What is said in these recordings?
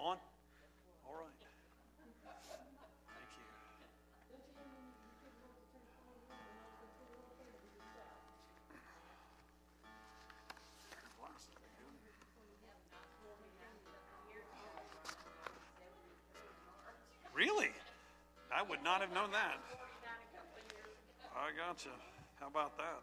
On? All right. Thank you. Really? I would not have known that. I gotcha. How about that?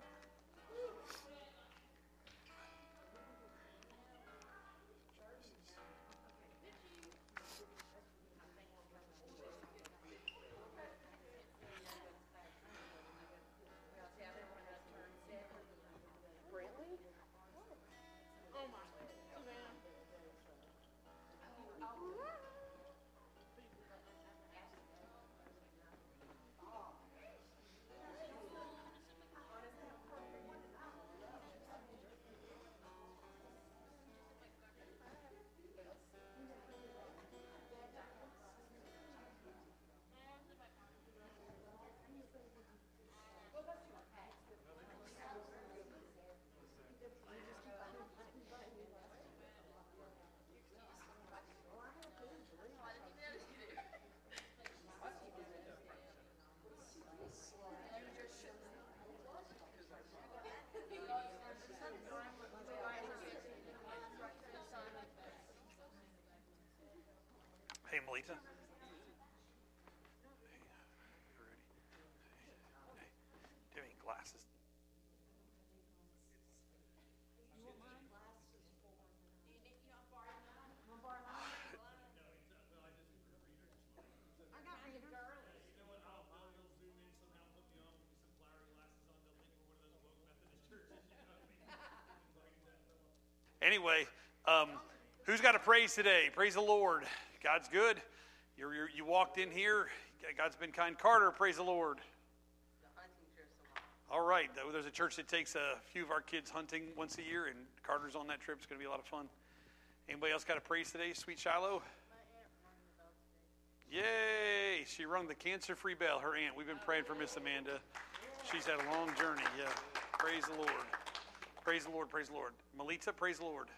Hey, Melita. Hey, you ready? Hey, do you have any glasses? Anyway, who's got a praise today? Praise the Lord. God's good. You walked in here. God's been kind. Carter, praise the Lord. All right. There's a church that takes a few of our kids hunting once a year, and Carter's on that trip. It's going to be a lot of fun. Anybody else got a praise today? Sweet Shiloh? Yay! She rung the cancer-free bell. Her aunt. We've been praying for Miss Amanda. She's had a long journey. Yeah. Praise the Lord. Praise the Lord. Praise the Lord. Melita, praise the Lord.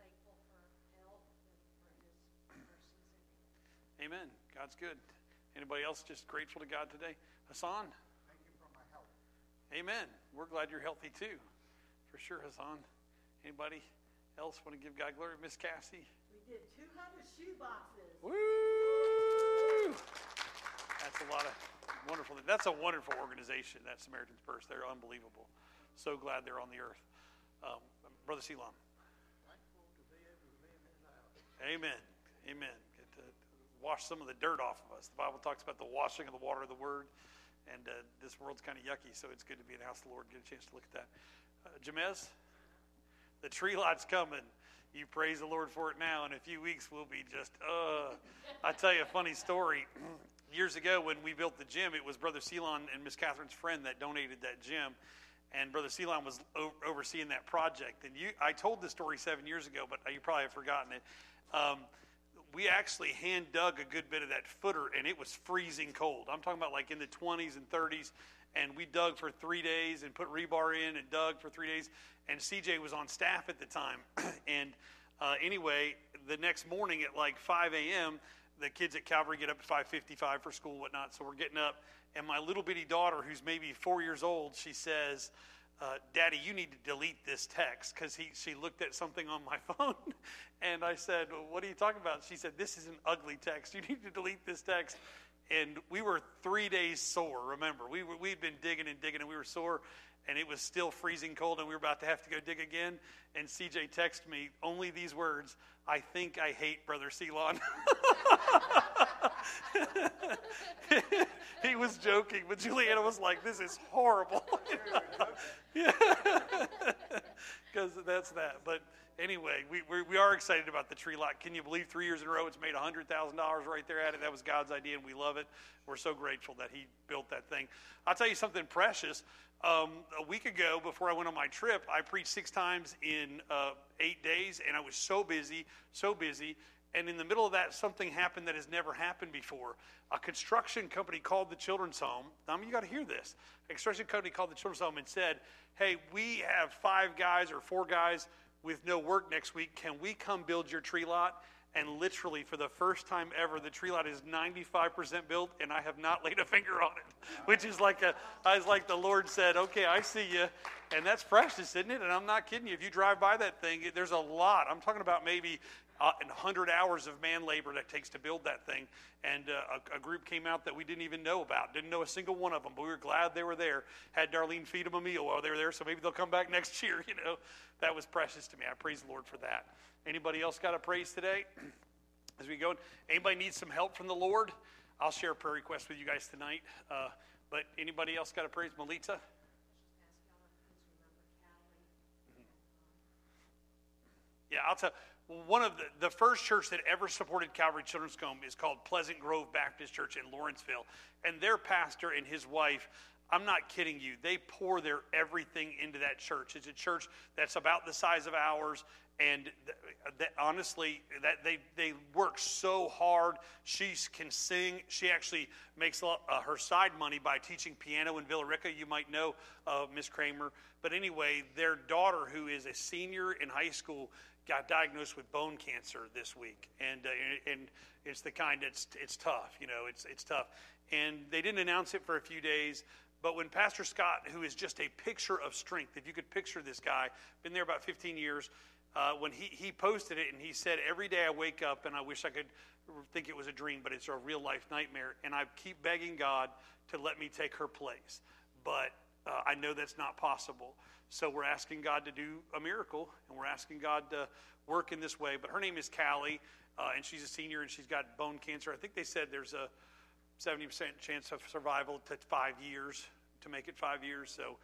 Amen. God's good. Anybody else just grateful to God today? Hassan? Thank you for my health. Amen. We're glad you're healthy too. For sure, Hassan. Anybody else want to give God glory? Miss Cassie? We did 200 shoe boxes. Woo! That's a lot of wonderful. That's a wonderful organization, that Samaritan's Purse. They're unbelievable. So glad they're on the earth. Brother Selam. Thankful to be able to be in his house. Amen. Amen. Get to wash some of the dirt off of us. The Bible talks about the washing of the water of the Word. And this world's kind of yucky, so it's good to be in the house of the Lord. Get a chance to look at that. Jamez, the tree lot's coming. You praise the Lord for it now. In a few weeks, we'll be just, I tell you a funny story. Years ago, when we built the gym, it was Brother Selon and Miss Catherine's friend that donated that gym. And Brother Selon was overseeing that project. And I told this story 7 years ago, but you probably have forgotten it. We actually hand dug a good bit of that footer, and it was freezing cold. I'm talking about like in the 20s and 30s. And we dug for 3 days and put rebar in and dug for 3 days. And CJ was on staff at the time. And anyway, the next morning at like 5 a.m., the kids at Calvary get up at 5:55 for school and whatnot. So we're getting up. And my little bitty daughter, who's maybe 4 years old, she says, Daddy, you need to delete this text, because she looked at something on my phone. And I said, well, what are you talking about? She said, this is an ugly text. You need to delete this text. And we were 3 days sore, remember. We'd been digging and digging, and we were sore, and it was still freezing cold, and we were about to have to go dig again. And CJ texted me only these words, I think I hate Brother Selon. He was joking, but Juliana was like, this is horrible. Because that's that. But anyway, we are excited about the tree lot. Can you believe 3 years in a row it's made $100,000 right there at it? That was God's idea, and we love it. We're so grateful that he built that thing. I'll tell you something precious. A week ago, before I went on my trip, I preached 6 times in 8 days, and I was so busy. And in the middle of that, something happened that has never happened before. A construction company called the children's home. Now, you got to hear this. A construction company called the children's home and said, hey, we have 5 guys or 4 guys with no work next week. Can we come build your tree lot? And literally, for the first time ever, the tree lot is 95% built, and I have not laid a finger on it, which is like I was like the Lord said, okay, I see you. And that's precious, isn't it? And I'm not kidding you. If you drive by that thing, there's a lot. I'm talking about maybe 100 hours of man labor that takes to build that thing. And a group came out that we didn't even know about. Didn't know a single one of them, but we were glad they were there. Had Darlene feed them a meal while they were there, so maybe they'll come back next year, you know. That was precious to me. I praise the Lord for that. Anybody else got a praise today? As we go, anybody needs some help from the Lord? I'll share a prayer request with you guys tonight. But anybody else got a praise? Melita? Yeah, I'll tell you. One of the first church that ever supported Calvary Children's Home is called Pleasant Grove Baptist Church in Lawrenceville. And their pastor and his wife, I'm not kidding you, they pour their everything into that church. It's a church that's about the size of ours. And honestly, that they work so hard. She can sing. She actually makes her side money by teaching piano in Villa Rica. You might know Miss Kramer. But anyway, their daughter, who is a senior in high school, got diagnosed with bone cancer this week. And it's the kind that's it's tough. You know, it's tough. And they didn't announce it for a few days. But when Pastor Scott, who is just a picture of strength, if you could picture this guy, been there about 15 years, when he posted it and he said, every day I wake up and I wish I could think it was a dream, but it's a real life nightmare. And I keep begging God to let me take her place. But I know that's not possible. So we're asking God to do a miracle, and we're asking God to work in this way. But her name is Callie, and she's a senior, and she's got bone cancer. I think they said there's a 70% chance of survival to 5 years, to make it 5 years. So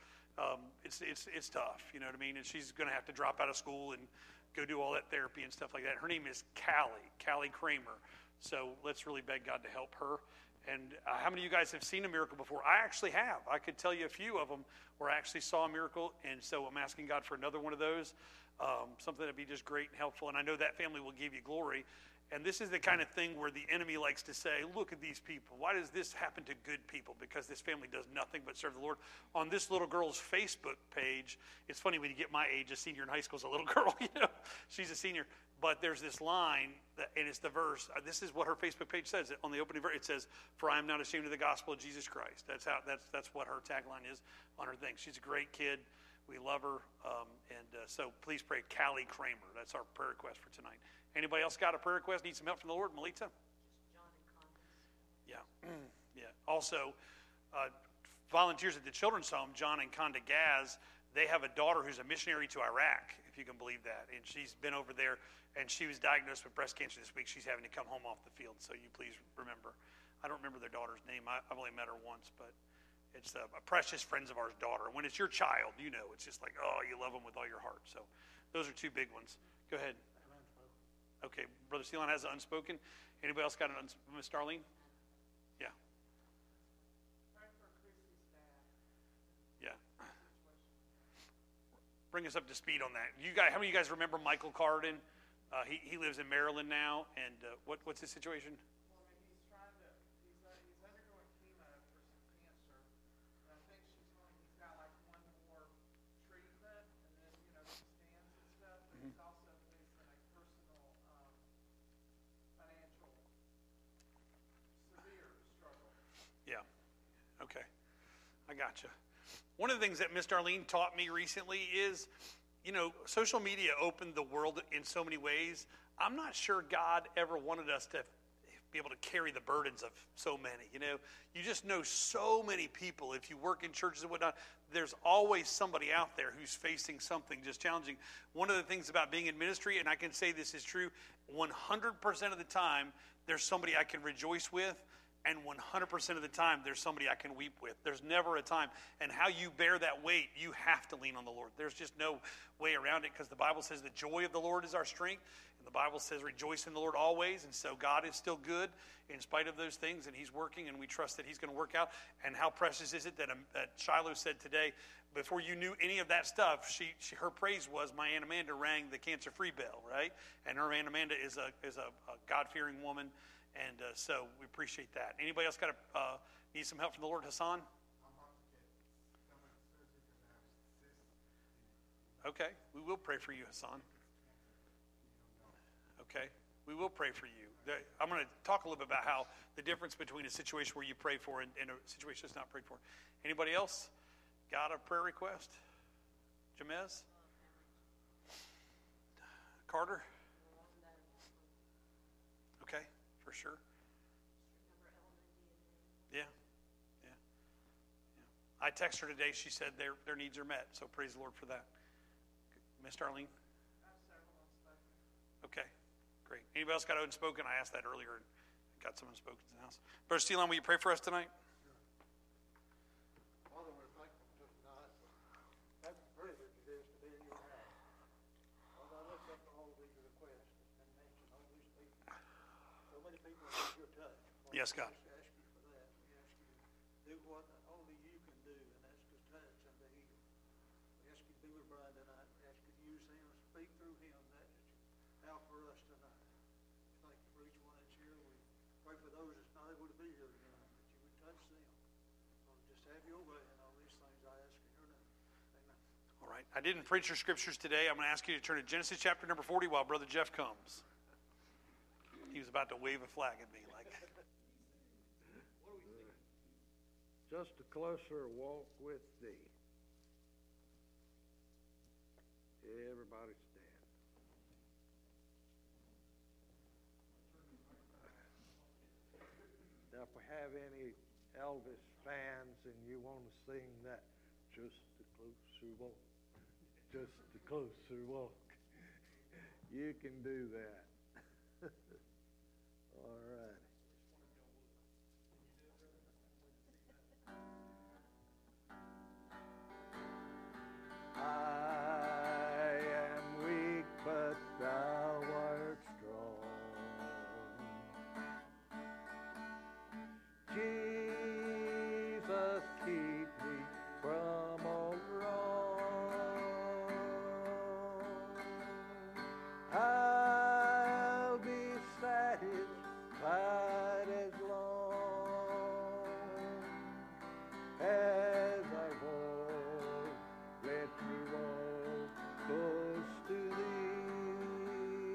it's tough, you know what I mean? And she's going to have to drop out of school and go do all that therapy and stuff like that. Her name is Callie Kramer. So let's really beg God to help her. And how many of you guys have seen a miracle before? I actually have. I could tell you a few of them where I actually saw a miracle. And so I'm asking God for another one of those, something that'd be just great and helpful. And I know that family will give you glory. And this is the kind of thing where the enemy likes to say, look at these people. Why does this happen to good people? Because this family does nothing but serve the Lord. On this little girl's Facebook page, it's funny when you get my age, a senior in high school is a little girl, you know. She's a senior. But there's this line, and it's the verse. This is what her Facebook page says. On the opening verse, it says, "For I am not ashamed of the gospel of Jesus Christ." That's what her tagline is on her thing. She's a great kid. We love her. So please pray, Callie Kramer. That's our prayer request for tonight. Anybody else got a prayer request? Need some help from the Lord? Melita? John and Conda's. Yeah. Yeah. Also, volunteers at the Children's Home, John and Conda Gaz, they have a daughter who's a missionary to Iraq, if you can believe that. And she's been over there, and she was diagnosed with breast cancer this week. She's having to come home off the field, so you please remember. I don't remember their daughter's name. I've only met her once, but it's a precious friends of ours daughter. When it's your child, you know, it's just like, oh, you love them with all your heart. So those are two big ones. Go ahead. Okay, Brother Ceylon has an unspoken. Anybody else got an unspoken? Miss Darlene? Yeah. Yeah. Bring us up to speed on that. You guys, how many of you guys remember Michael Carden? He lives in Maryland now, and what's his situation? Well, I mean, he's undergoing chemo for some cancer. And I think she's he's got like one more treatment, and then, you know, some scans and stuff. But he's also facing a personal, financial, severe struggle. Yeah. Okay. I gotcha. One of the things that Miss Darlene taught me recently is, you know, social media opened the world in so many ways. I'm not sure God ever wanted us to be able to carry the burdens of so many. You know, you just know so many people. If you work in churches and whatnot, there's always somebody out there who's facing something just challenging. One of the things about being in ministry, and I can say this is true, 100% of the time, there's somebody I can rejoice with. And 100% of the time, there's somebody I can weep with. There's never a time. And how you bear that weight, you have to lean on the Lord. There's just no way around it, because the Bible says the joy of the Lord is our strength. And the Bible says rejoice in the Lord always. And so God is still good in spite of those things, and he's working, and we trust that he's going to work out. And how precious is it that Shiloh said today, before you knew any of that stuff, her praise was, my Aunt Amanda rang the cancer-free bell, right? And her Aunt Amanda is a God-fearing woman. And so we appreciate that. Anybody else got need some help from the Lord? Hassan? Okay, we will pray for you, Hassan. Okay, We will pray for you. I'm going to talk a little bit about how the difference between a situation where you pray for and a situation that's not prayed for. Anybody else got a prayer request? Jamez? Carter? Okay, for sure. Yeah. I texted her today. She said their needs are met. So praise the Lord for that. Miss Darlene? I have several unspoken. Okay, great. Anybody else got unspoken? I asked that earlier and got some unspoken in the house. Brother Steelon, will you pray for us tonight? Father, we're thankful tonight for having the privilege it is to be in your house. Father, I lift up all of these requests and mention all these people. So many people need your touch. Father, Yes, God. We just ask you for that. We ask you to do what only you can do, and that's to touch and to heal. We ask you to be with Brian tonight. We ask you to use him, speak through him that you have for us tonight. Thank you for each one that's here. We pray for those that's not able to be here tonight, that you would touch them. Lord, just have your way in all these things I ask in your name. Amen. All right. I didn't preach your scriptures today. I'm going to ask you to turn to Genesis chapter number 40 while Brother Jeff comes. He was about to wave a flag at me like. Just a closer walk with thee. Everybody stand. Now, if we have any Elvis fans and you want to sing that, just a closer walk, just a closer walk, you can do that. All right. I am weak, but thou art strong. Jesus, keep me from all wrong. I'll be satisfied as long as I walk. Let me walk close to thee.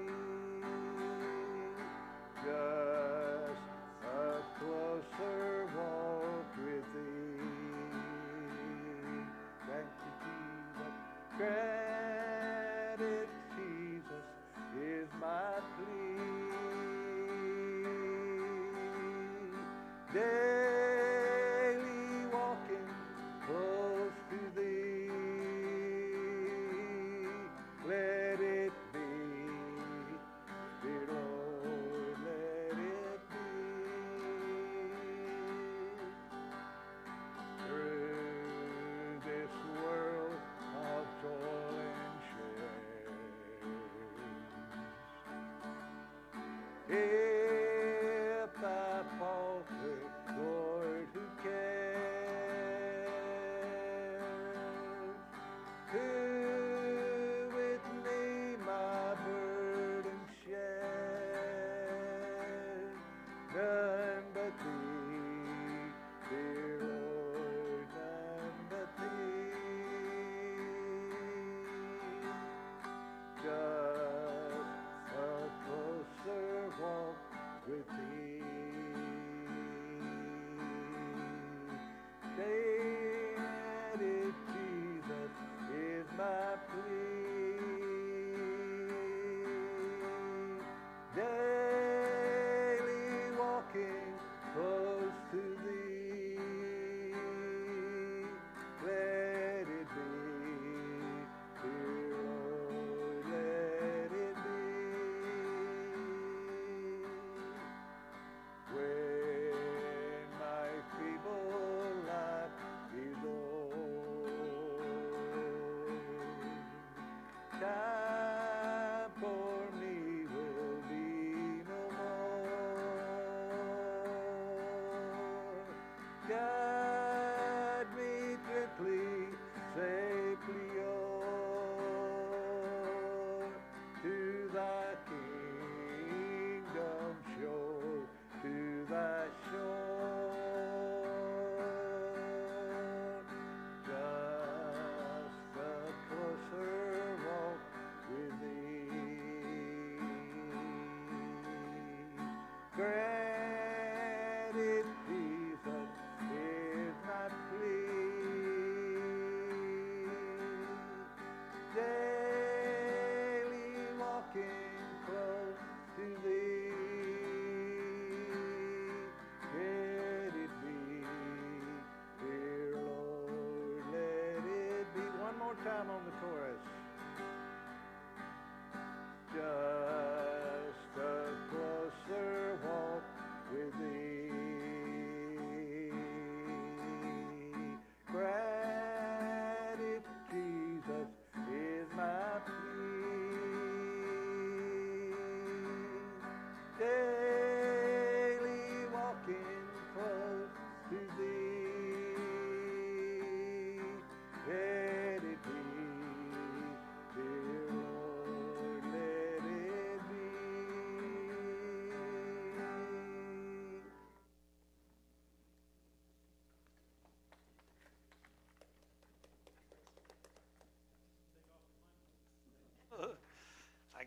Just a closer walk with thee. Thank you, Jesus. Grant it, Jesus, is my plea. Daily walking close to thee. Let it be, dear Lord, let it be. Through this world of joy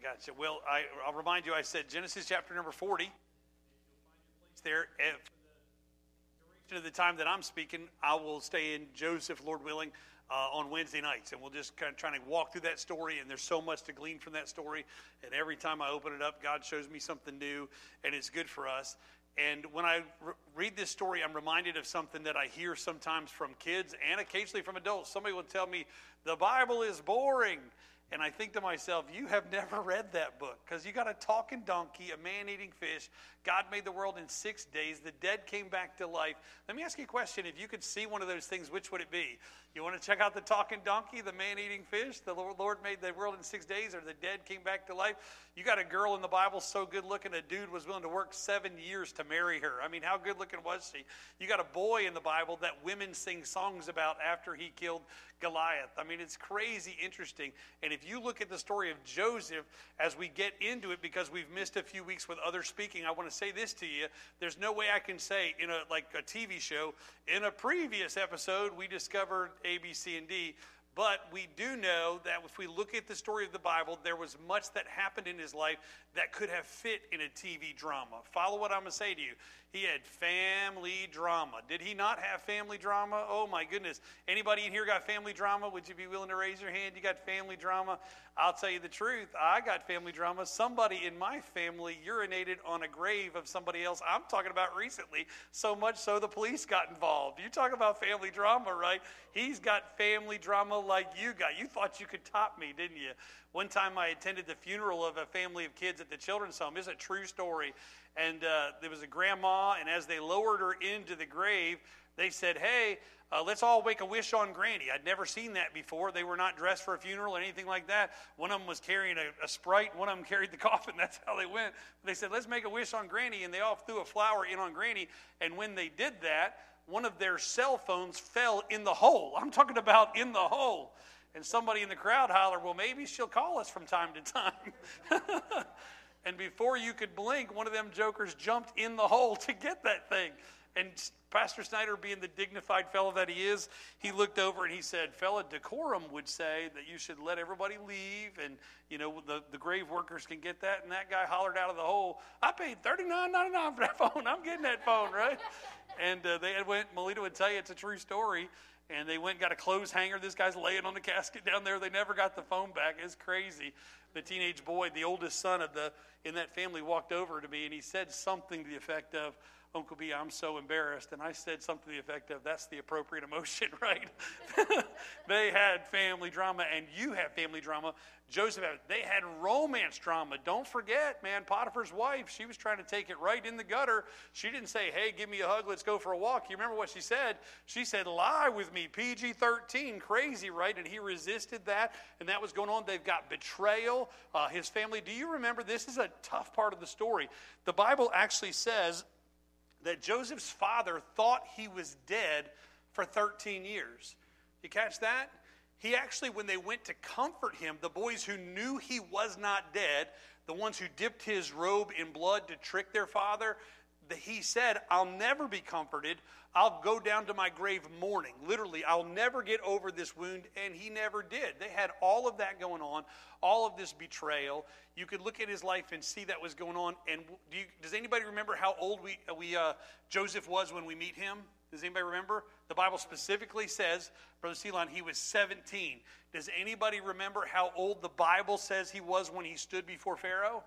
got you. Well, I'll remind you, I said Genesis chapter number 40. It's there. For the duration of the time that I'm speaking, I will stay in Joseph, Lord willing, on Wednesday nights. And we'll just kind of try to walk through that story. And there's so much to glean from that story. And every time I open it up, God shows me something new. And it's good for us. And when I read this story, I'm reminded of something that I hear sometimes from kids and occasionally from adults. Somebody will tell me, the Bible is boring. And I think to myself, you have never read that book, because you got a talking donkey, a man-eating fish. God made the world in 6 days. The dead came back to life. Let me ask you a question. If you could see one of those things, which would it be? You want to check out the talking donkey, the man-eating fish? The Lord made the world in 6 days, or the dead came back to life? You got a girl in the Bible so good-looking, a dude was willing to work 7 years to marry her. I mean, how good-looking was she? You got a boy in the Bible that women sing songs about after he killed Goliath. I mean, it's crazy interesting. And if you look at the story of Joseph, as we get into it, because we've missed a few weeks with other speaking, I want to say this to you. There's no way I can say in a TV show, in a previous episode, we discovered A, B, C, and D. But we do know that if we look at the story of the Bible, there was much that happened in his life that could have fit in a TV drama. Follow what I'm going to say to you. He had family drama. Did he not have family drama? Oh, my goodness. Anybody in here got family drama? Would you be willing to raise your hand? You got family drama? I'll tell you the truth. I got family drama. Somebody in my family urinated on a grave of somebody else. I'm talking about recently, so much so the police got involved. You talk about family drama, right? He's got family drama like you got. You thought you could top me, didn't you? One time I attended the funeral of a family of kids at the children's home. It's a true story. And there was a grandma, and as they lowered her into the grave, they said, hey, let's all make a wish on Granny. I'd never seen that before. They were not dressed for a funeral or anything like that. One of them was carrying a Sprite. One of them carried the coffin. That's how they went. They said, let's make a wish on Granny. And they all threw a flower in on Granny. And when they did that, one of their cell phones fell in the hole. I'm talking about in the hole. And somebody in the crowd hollered, well, maybe she'll call us from time to time. And before you could blink, one of them jokers jumped in the hole to get that thing. And Pastor Snyder, being the dignified fellow that he is, he looked over and he said, fella, decorum would say that you should let everybody leave, and the grave workers can get that. And that guy hollered out of the hole, I paid $39.99 for that phone. I'm getting that phone, right? And they went, Melita would tell you it's a true story. And they went and got a clothes hanger. This guy's laying on the casket down there. They never got the phone back. It's crazy. The teenage boy, the oldest son in that family, walked over to me and he said something to the effect of, Uncle B, I'm so embarrassed. And I said something to the effect of, that's the appropriate emotion, right? They had family drama, and you have family drama. Joseph had, they had romance drama. Don't forget, man, Potiphar's wife, she was trying to take it right in the gutter. She didn't say, hey, give me a hug, let's go for a walk. You remember what she said? She said, lie with me, PG-13, crazy, right? And he resisted that, and that was going on. They've got betrayal. His family, do you remember? This is a tough part of the story. The Bible actually says that Joseph's father thought he was dead for 13 years. You catch that? He actually, when they went to comfort him, the boys who knew he was not dead, the ones who dipped his robe in blood to trick their father, he said, I'll never be comforted. I'll go down to my grave mourning. Literally, I'll never get over this wound, and he never did. They had all of that going on, all of this betrayal. You could look at his life and see that was going on. And does anybody remember how old Joseph was when we meet him? Does anybody remember? The Bible specifically says, Brother Ceylon, he was 17. Does anybody remember how old the Bible says he was when he stood before Pharaoh?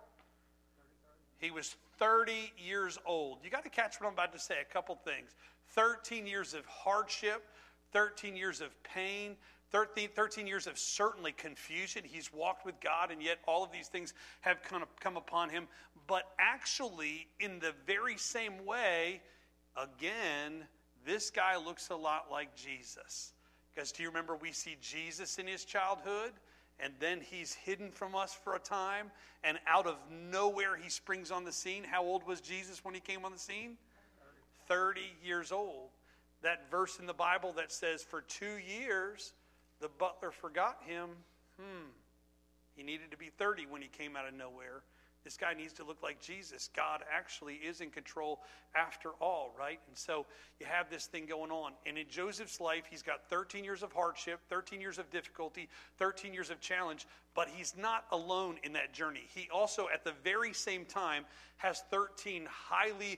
He was 30 years old. You got to catch what I'm about to say, a couple things. 13 years of hardship, 13 years of pain, 13 years of certainly confusion. He's walked with God, and yet all of these things have kind of come upon him. But actually, in the very same way, again, this guy looks a lot like Jesus. Because do you remember we see Jesus in his childhood? And then he's hidden from us for a time. And out of nowhere he springs on the scene. How old was Jesus when he came on the scene? 30 years old. That verse in the Bible that says for 2 years the butler forgot him. He needed to be 30 when he came out of nowhere. this guy needs to look like Jesus. God actually is in control after all, right? And so you have this thing going on. And in Joseph's life, he's got 13 years of hardship, 13 years of difficulty, 13 years of challenge, but he's not alone in that journey. He also, at the very same time, has 13 highly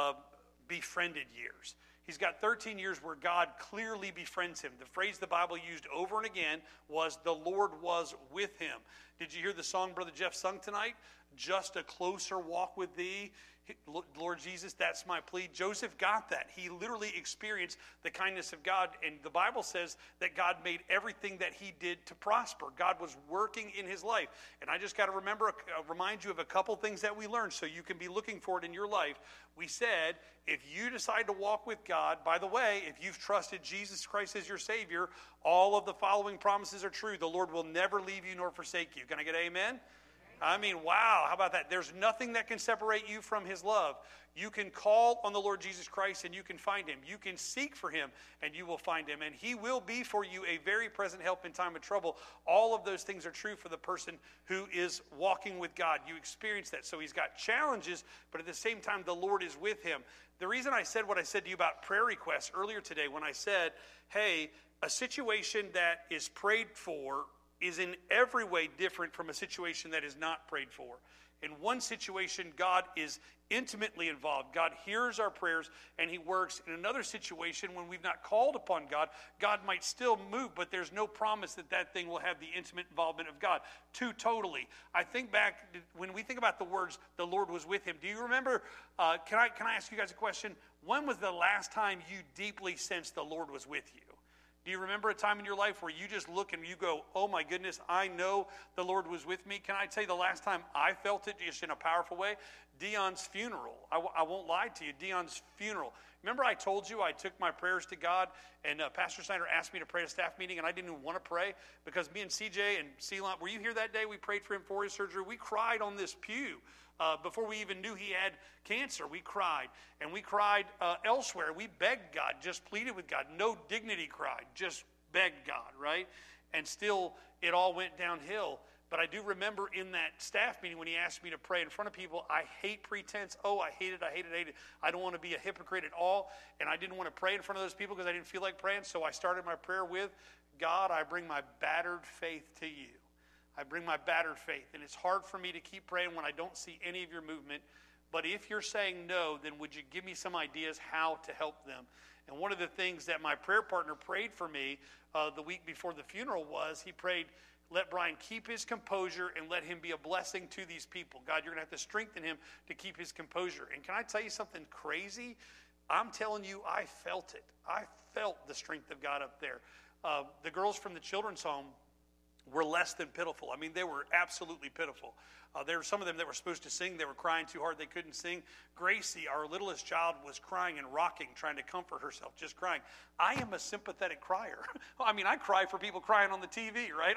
befriended years. He's got 13 years where God clearly befriends him. The phrase the Bible used over and again was, the Lord was with him. Did you hear the song Brother Jeff sung tonight? Just a closer walk with thee. Lord Jesus, that's my plea. Joseph got that. He literally experienced the kindness of God. And the Bible says that God made everything that he did to prosper. God was working in his life. And I just got to remind you of a couple things that we learned so you can be looking for it in your life. We said, if you decide to walk with God, by the way, if you've trusted Jesus Christ as your Savior, all of the following promises are true. The Lord will never leave you nor forsake you. Can I get amen? I mean, wow, how about that? There's nothing that can separate you from his love. You can call on the Lord Jesus Christ and you can find him. You can seek for him and you will find him. And he will be for you a very present help in time of trouble. All of those things are true for the person who is walking with God. You experience that. So he's got challenges, but at the same time, the Lord is with him. The reason I said what I said to you about prayer requests earlier today, when I said, hey, a situation that is prayed for is in every way different from a situation that is not prayed for. In one situation, God is intimately involved. God hears our prayers and he works. In another situation, when we've not called upon God, God might still move, but there's no promise that that thing will have the intimate involvement of God. Two totally. I think back, when we think about the words, the Lord was with him. Do you remember, can I ask you guys a question? When was the last time you deeply sensed the Lord was with you? Do you remember a time in your life where you just look and you go, oh my goodness, I know the Lord was with me? Can I tell you the last time I felt it just in a powerful way? Dion's funeral. I won't lie to you. Dion's funeral. Remember I told you I took my prayers to God and Pastor Snyder asked me to pray at a staff meeting and I didn't even want to pray because me and CJ and Ceylon, were you here that day? We prayed for him for his surgery. We cried on this pew. Before we even knew he had cancer, we cried. And we cried elsewhere. We begged God, just pleaded with God. No dignity cried, just begged God, right? And still, it all went downhill. But I do remember in that staff meeting when he asked me to pray in front of people, I hate pretense. Oh, I hate it, I hate it, I hate it. I don't want to be a hypocrite at all. And I didn't want to pray in front of those people because I didn't feel like praying. So I started my prayer with, God, I bring my battered faith to you. I bring my battered faith. And it's hard for me to keep praying when I don't see any of your movement. But if you're saying no, then would you give me some ideas how to help them? And one of the things that my prayer partner prayed for me the week before the funeral was, he prayed, let Brian keep his composure and let him be a blessing to these people. God, you're going to have to strengthen him to keep his composure. And can I tell you something crazy? I'm telling you, I felt it. I felt the strength of God up there. The girls from the children's home were less than pitiful. I mean, they were absolutely pitiful. There were some of them that were supposed to sing. They were crying too hard. They couldn't sing. Gracie, our littlest child, was crying and rocking, trying to comfort herself, just crying. I am a sympathetic crier. I mean, I cry for people crying on the TV, right?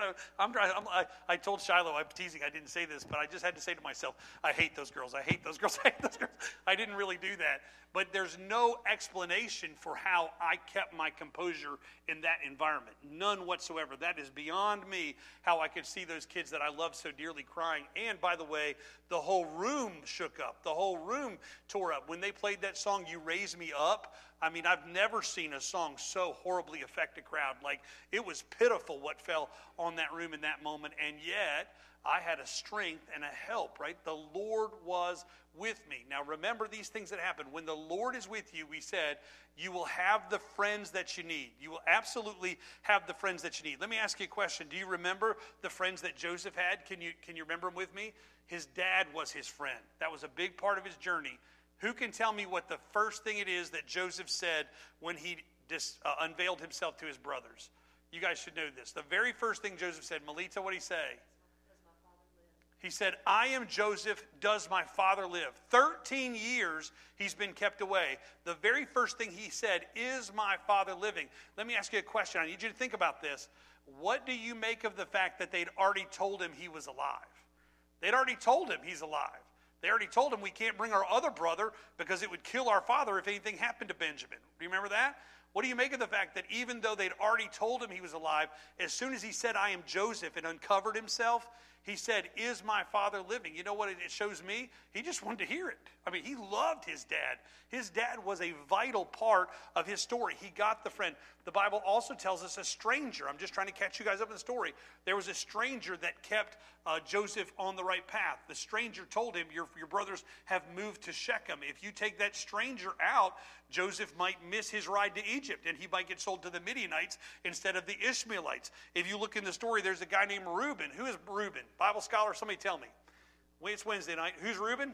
I told Shiloh, I'm teasing, I didn't say this, but I just had to say to myself, I hate those girls. I hate those girls. I hate those girls. I didn't really do that. But there's no explanation for how I kept my composure in that environment. None whatsoever. That is beyond me, how I could see those kids that I love so dearly crying. And by the way, the whole room shook up. The whole room tore up. When they played that song, You Raise Me Up, I mean, I've never seen a song so horribly affect a crowd. Like, it was pitiful what fell on that room in that moment. And yet, I had a strength and a help, right? The Lord was with me. Now, remember these things that happen. When the Lord is with you, we said, you will have the friends that you need. You will absolutely have the friends that you need. Let me ask you a question. Do you remember the friends that Joseph had? Can you remember them with me? His dad was his friend. That was a big part of his journey. Who can tell me what the first thing it is that Joseph said when he unveiled himself to his brothers? You guys should know this. The very first thing Joseph said, Melita, what did he say? He said, I am Joseph, does my father live? 13 years he's been kept away. The very first thing he said, is my father living? Let me ask you a question. I need you to think about this. What do you make of the fact that they'd already told him he was alive? They'd already told him he's alive. They already told him we can't bring our other brother because it would kill our father if anything happened to Benjamin. Do you remember that? What do you make of the fact that even though they'd already told him he was alive, as soon as he said, I am Joseph, and uncovered himself, He said, is my father living? You know what it shows me? He just wanted to hear it. I mean, he loved his dad. His dad was a vital part of his story. He got the friend. The Bible also tells us a stranger. I'm just trying to catch you guys up in the story. There was a stranger that kept Joseph on the right path. The stranger told him, your brothers have moved to Shechem. If you take that stranger out, Joseph might miss his ride to Egypt, and he might get sold to the Midianites instead of the Ishmaelites. If you look in the story, there's a guy named Reuben. Who is Reuben? Bible scholar, somebody tell me. It's Wednesday night. Who's Reuben?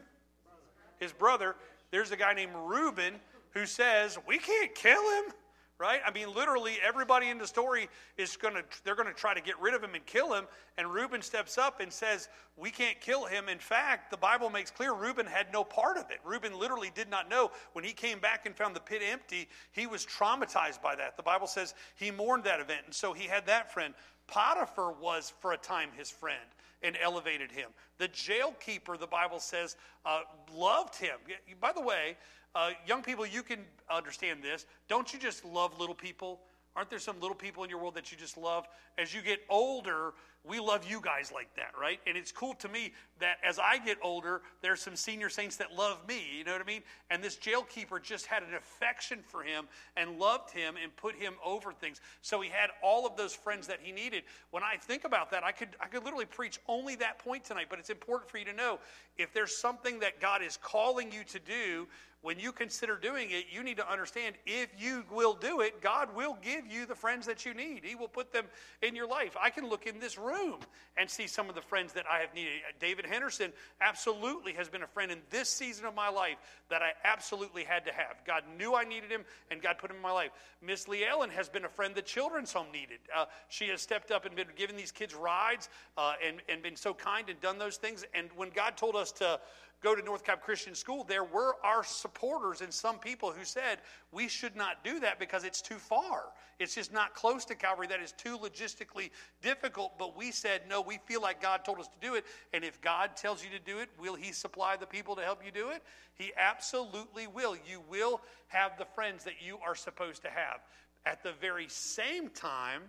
His brother. There's a guy named Reuben who says, we can't kill him. Right? I mean, literally, everybody in the story they're going to try to get rid of him and kill him. And Reuben steps up and says, we can't kill him. In fact, the Bible makes clear Reuben had no part of it. Reuben literally did not know. When he came back and found the pit empty, he was traumatized by that. The Bible says he mourned that event. And so he had that friend. Potiphar was, for a time, his friend and elevated him. The jailkeeper, the Bible says, loved him. By the way, young people, you can understand this. Don't you just love little people? Aren't there some little people in your world that you just love? As you get older, we love you guys like that, right? And it's cool to me that as I get older, there's some senior saints that love me, you know what I mean? And this jailkeeper just had an affection for him and loved him and put him over things. So he had all of those friends that he needed. When I think about that, I could literally preach only that point tonight, but it's important for you to know, if there's something that God is calling you to do, when you consider doing it, you need to understand, if you will do it, God will give you the friends that you need. He will put them in your life. I can look in this room and see some of the friends that I have needed. David Henderson absolutely has been a friend in this season of my life that I absolutely had to have. God knew I needed him, and God put him in my life. Miss Lee Ellen has been a friend the children's home needed. She has stepped up and been giving these kids rides and been so kind and done those things. And when God told us to go to North Cobb Christian School, there were our supporters and some people who said we should not do that because it's too far. It's just not close to Calvary. That is too logistically difficult. But we said, no, we feel like God told us to do it. And if God tells you to do it, will he supply the people to help you do it? He absolutely will. You will have the friends that you are supposed to have. At the very same time,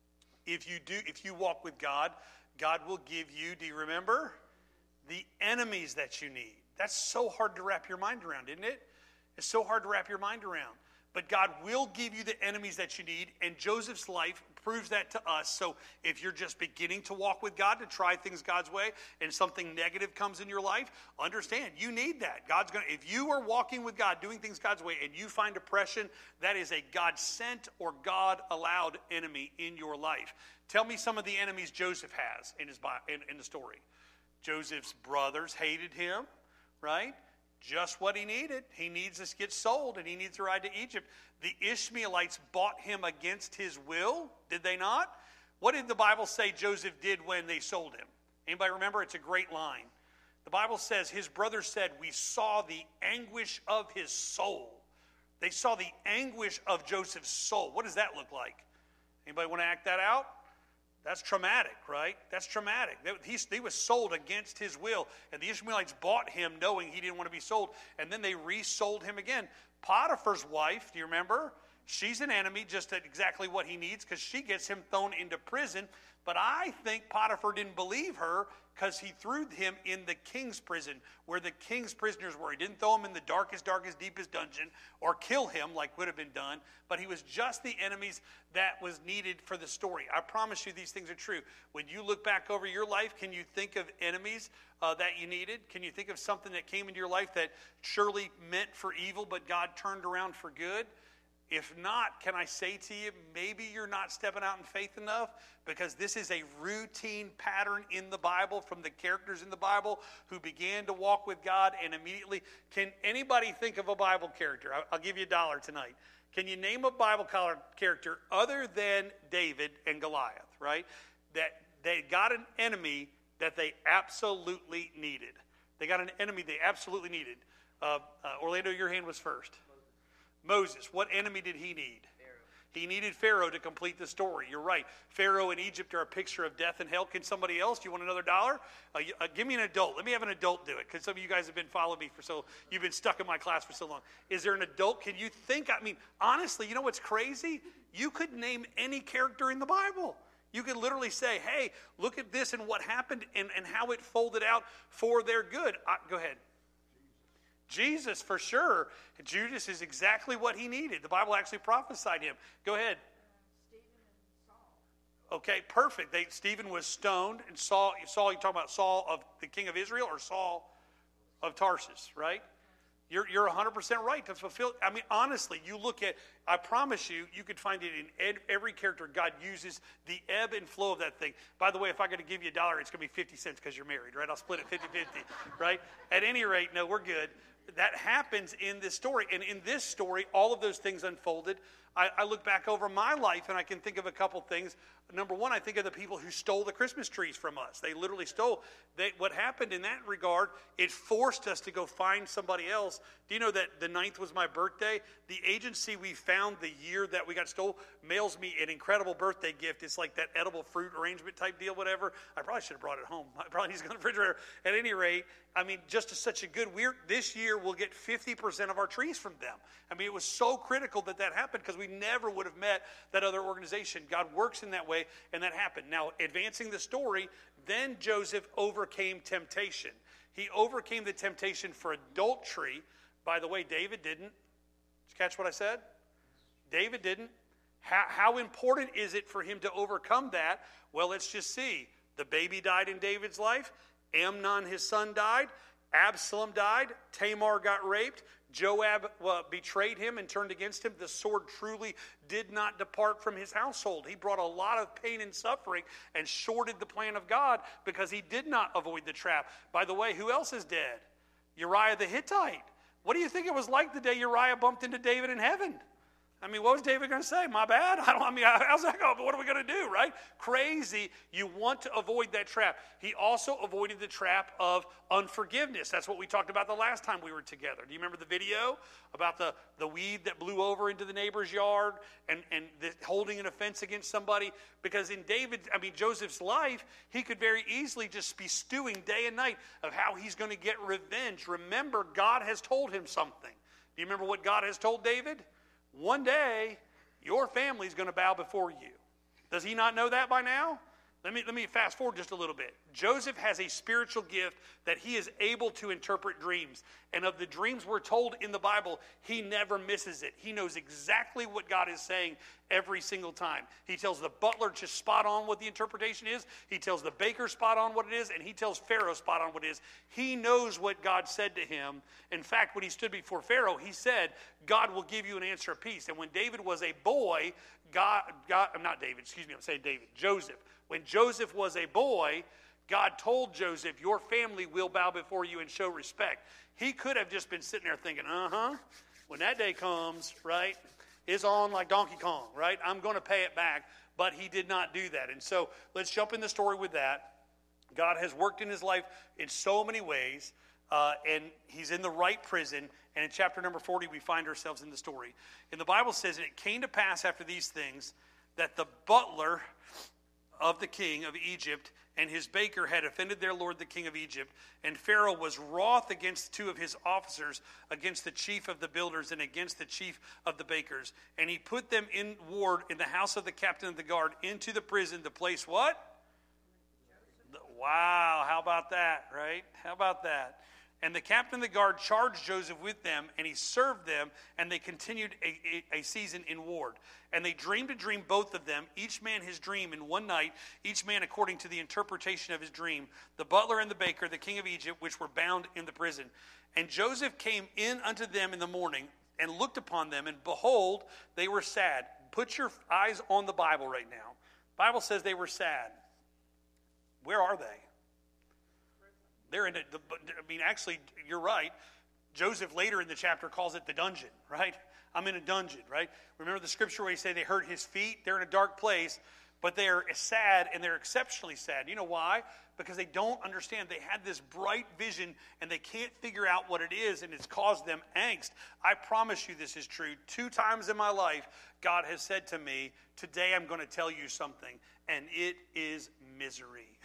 if you walk with God, God will give you, do you remember? The enemies that you need. That's so hard to wrap your mind around, isn't it? It's so hard to wrap your mind around. But God will give you the enemies that you need, and Joseph's life proves that to us. So if you're just beginning to walk with God, to try things God's way, and something negative comes in your life, understand, you need that. If you are walking with God, doing things God's way, and you find oppression, that is a God-sent or God-allowed enemy in your life. Tell me some of the enemies Joseph has in the story. Joseph's brothers hated him, right? Just what he needed. He needs to get sold, and he needs to ride to Egypt. The Ishmaelites bought him against his will, did they not? What did the Bible say Joseph did when they sold him? Anybody remember? It's a great line. The Bible says his brothers said, we saw the anguish of his soul. They saw the anguish of Joseph's soul. What does that look like? Anybody want to act that out? That's traumatic, right? That's traumatic. He was sold against his will, and the Ishmaelites bought him knowing he didn't want to be sold, and then they resold him again. Potiphar's wife, do you remember? She's an enemy, just at exactly what he needs, because she gets him thrown into prison. But I think Potiphar didn't believe her because he threw him in the king's prison, where the king's prisoners were. He didn't throw him in the darkest, deepest dungeon or kill him like would have been done, but he was just the enemies that was needed for the story. I promise you these things are true. When you look back over your life, can you think of enemies that you needed? Can you think of something that came into your life that surely meant for evil, but God turned around for good? If not, can I say to you, maybe you're not stepping out in faith enough, because this is a routine pattern in the Bible from the characters in the Bible who began to walk with God and immediately. Can anybody think of a Bible character? I'll give you $1 tonight. Can you name a Bible character other than David and Goliath, right? That they got an enemy that they absolutely needed. They got an enemy they absolutely needed. Orlando, your hand was first. Moses, what enemy did he need? Pharaoh. He needed Pharaoh to complete the story. You're right. Pharaoh and Egypt are a picture of death and hell. Can somebody else? Do you want another $1? Give me an adult. Let me have an adult do it, because some of you guys have been following me you've been stuck in my class for so long. Is there an adult? Can you think? I mean, honestly, you know what's crazy? You could name any character in the Bible. You could literally say, hey, look at this and what happened and how it folded out for their good. Go ahead. Jesus, for sure. Judas is exactly what he needed. The Bible actually prophesied him. Go ahead. Stephen and Saul. Okay, perfect. Stephen was stoned, and Saul, you talking about Saul of the king of Israel or Saul of Tarsus, right? You're 100% right to fulfill. I mean, honestly, you look at, I promise you, you could find it in every character God uses, the ebb and flow of that thing. By the way, if I got to give you $1, it's going to be 50 cents because you're married, right? I'll split it 50-50, right? At any rate, no, we're good. That happens in this story. And in this story, all of those things unfolded. I look back over my life and I can think of a couple things. Number one, I think of the people who stole the Christmas trees from us. They literally stole. What happened in that regard, it forced us to go find somebody else. Do you know that the 9th was my birthday? The agency we found the year that we got stole mails me an incredible birthday gift. It's like that edible fruit arrangement type deal, whatever. I probably should have brought it home. I probably need to go to the refrigerator. At any rate, I mean, just as such a good, this year we'll get 50% of our trees from them. I mean, it was so critical that happened because we never would have met that other organization. God works in that way, and that happened. Now, advancing the story, then Joseph overcame temptation. He overcame the temptation for adultery. By the way, David didn't. Did you catch what I said? David didn't. How important is it for him to overcome that? Well, let's just see. The baby died in David's life. Amnon, his son, died. Absalom died. Tamar got raped. Joab betrayed him and turned against him. The sword truly did not depart from his household. He brought a lot of pain and suffering and shorted the plan of God because he did not avoid the trap. By the way, who else is dead? Uriah the Hittite. What do you think it was like the day Uriah bumped into David in heaven? I mean, what was David going to say? My bad? How's that going? But what are we going to do, right? Crazy. You want to avoid that trap. He also avoided the trap of unforgiveness. That's what we talked about the last time we were together. Do you remember the video about the weed that blew over into the neighbor's yard and holding an offense against somebody? Because in Joseph's life, he could very easily just be stewing day and night of how he's going to get revenge. Remember, God has told him something. Do you remember what God has told David? One day, your family's going to bow before you. Does he not know that by now? Let me fast forward just a little bit. Joseph has a spiritual gift that he is able to interpret dreams. And of the dreams we're told in the Bible, he never misses it. He knows exactly what God is saying every single time. He tells the butler just spot on what the interpretation is. He tells the baker spot on what it is. And he tells Pharaoh spot on what it is. He knows what God said to him. In fact, when he stood before Pharaoh, he said, God will give you an answer of peace. And when David was a boy, Joseph. When Joseph was a boy, God told Joseph, your family will bow before you and show respect. He could have just been sitting there thinking, when that day comes, right, it's on like Donkey Kong, right? I'm going to pay it back. But he did not do that. And so let's jump in the story with that. God has worked in his life in so many ways, and he's in the right prison. And in chapter number 40, we find ourselves in the story. And the Bible says, and it came to pass after these things that the butler of the king of Egypt and his baker had offended their lord the king of Egypt, and Pharaoh was wroth against two of his officers, against the chief of the builders and against the chief of the bakers. And he put them in ward in the house of the captain of the guard into the prison to place what? Wow, how about that, right? How about that? And the captain of the guard charged Joseph with them, and he served them, and they continued a season in ward. And they dreamed a dream, both of them, each man his dream in one night, each man according to the interpretation of his dream, the butler and the baker, the king of Egypt, which were bound in the prison. And Joseph came in unto them in the morning, and looked upon them, and behold, they were sad. Put your eyes on the Bible right now. The Bible says they were sad. Where are they? They're in actually, you're right. Joseph later in the chapter calls it the dungeon, right? I'm in a dungeon, right? Remember the scripture where he said they hurt his feet? They're in a dark place, but they're sad, and they're exceptionally sad. You know why? Because they don't understand. They had this bright vision, and they can't figure out what it is, and it's caused them angst. I promise you this is true. 2 times in my life, God has said to me, today I'm going to tell you something, and it is misery.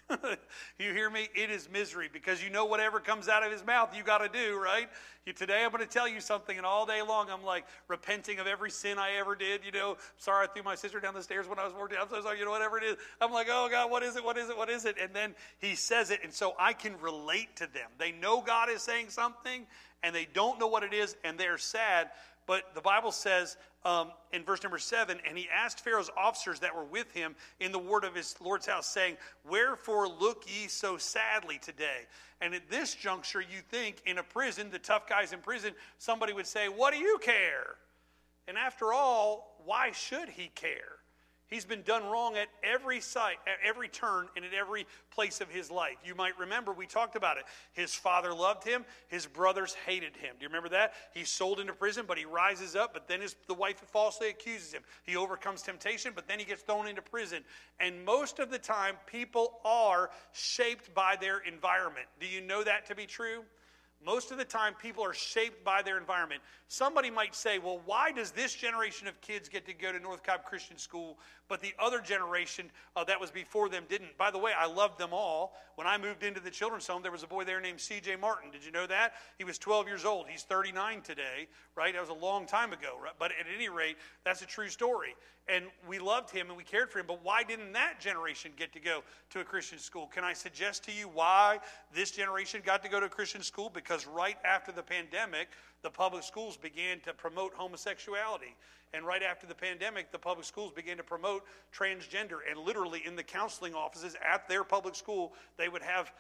You hear me? It is misery, because you know whatever comes out of his mouth, you got to do, right? Today I'm going to tell you something, and all day long I'm like repenting of every sin I ever did. Sorry I threw my sister down the stairs when I was 14. I'm so sorry, whatever it is. I'm like, oh God, what is it? What is it? What is it? And then he says it, and so I can relate to them. They know God is saying something, and they don't know what it is, and they're sad. But the Bible says in verse number 7, and he asked Pharaoh's officers that were with him in the ward of his Lord's house, saying, wherefore look ye so sadly today? And at this juncture, you think in a prison, the tough guys in prison, somebody would say, what do you care? And after all, why should he care? He's been done wrong at every site, at every turn, and at every place of his life. You might remember, we talked about it. His father loved him. His brothers hated him. Do you remember that? He's sold into prison, but he rises up, but then the wife falsely accuses him. He overcomes temptation, but then he gets thrown into prison. And most of the time, people are shaped by their environment. Do you know that to be true? Most of the time, people are shaped by their environment. Somebody might say, well, why does this generation of kids get to go to North Cobb Christian School, but the other generation that was before them didn't? By the way, I loved them all. When I moved into the children's home, there was a boy there named C.J. Martin. Did you know that? He was 12 years old. He's 39 today, right? That was a long time ago, right? But at any rate, that's a true story. And we loved him and we cared for him, but why didn't that generation get to go to a Christian school? Can I suggest to you why this generation got to go to a Christian school? Because right after the pandemic, the public schools began to promote homosexuality. And right after the pandemic, the public schools began to promote transgender. And literally in the counseling offices at their public school, they would have,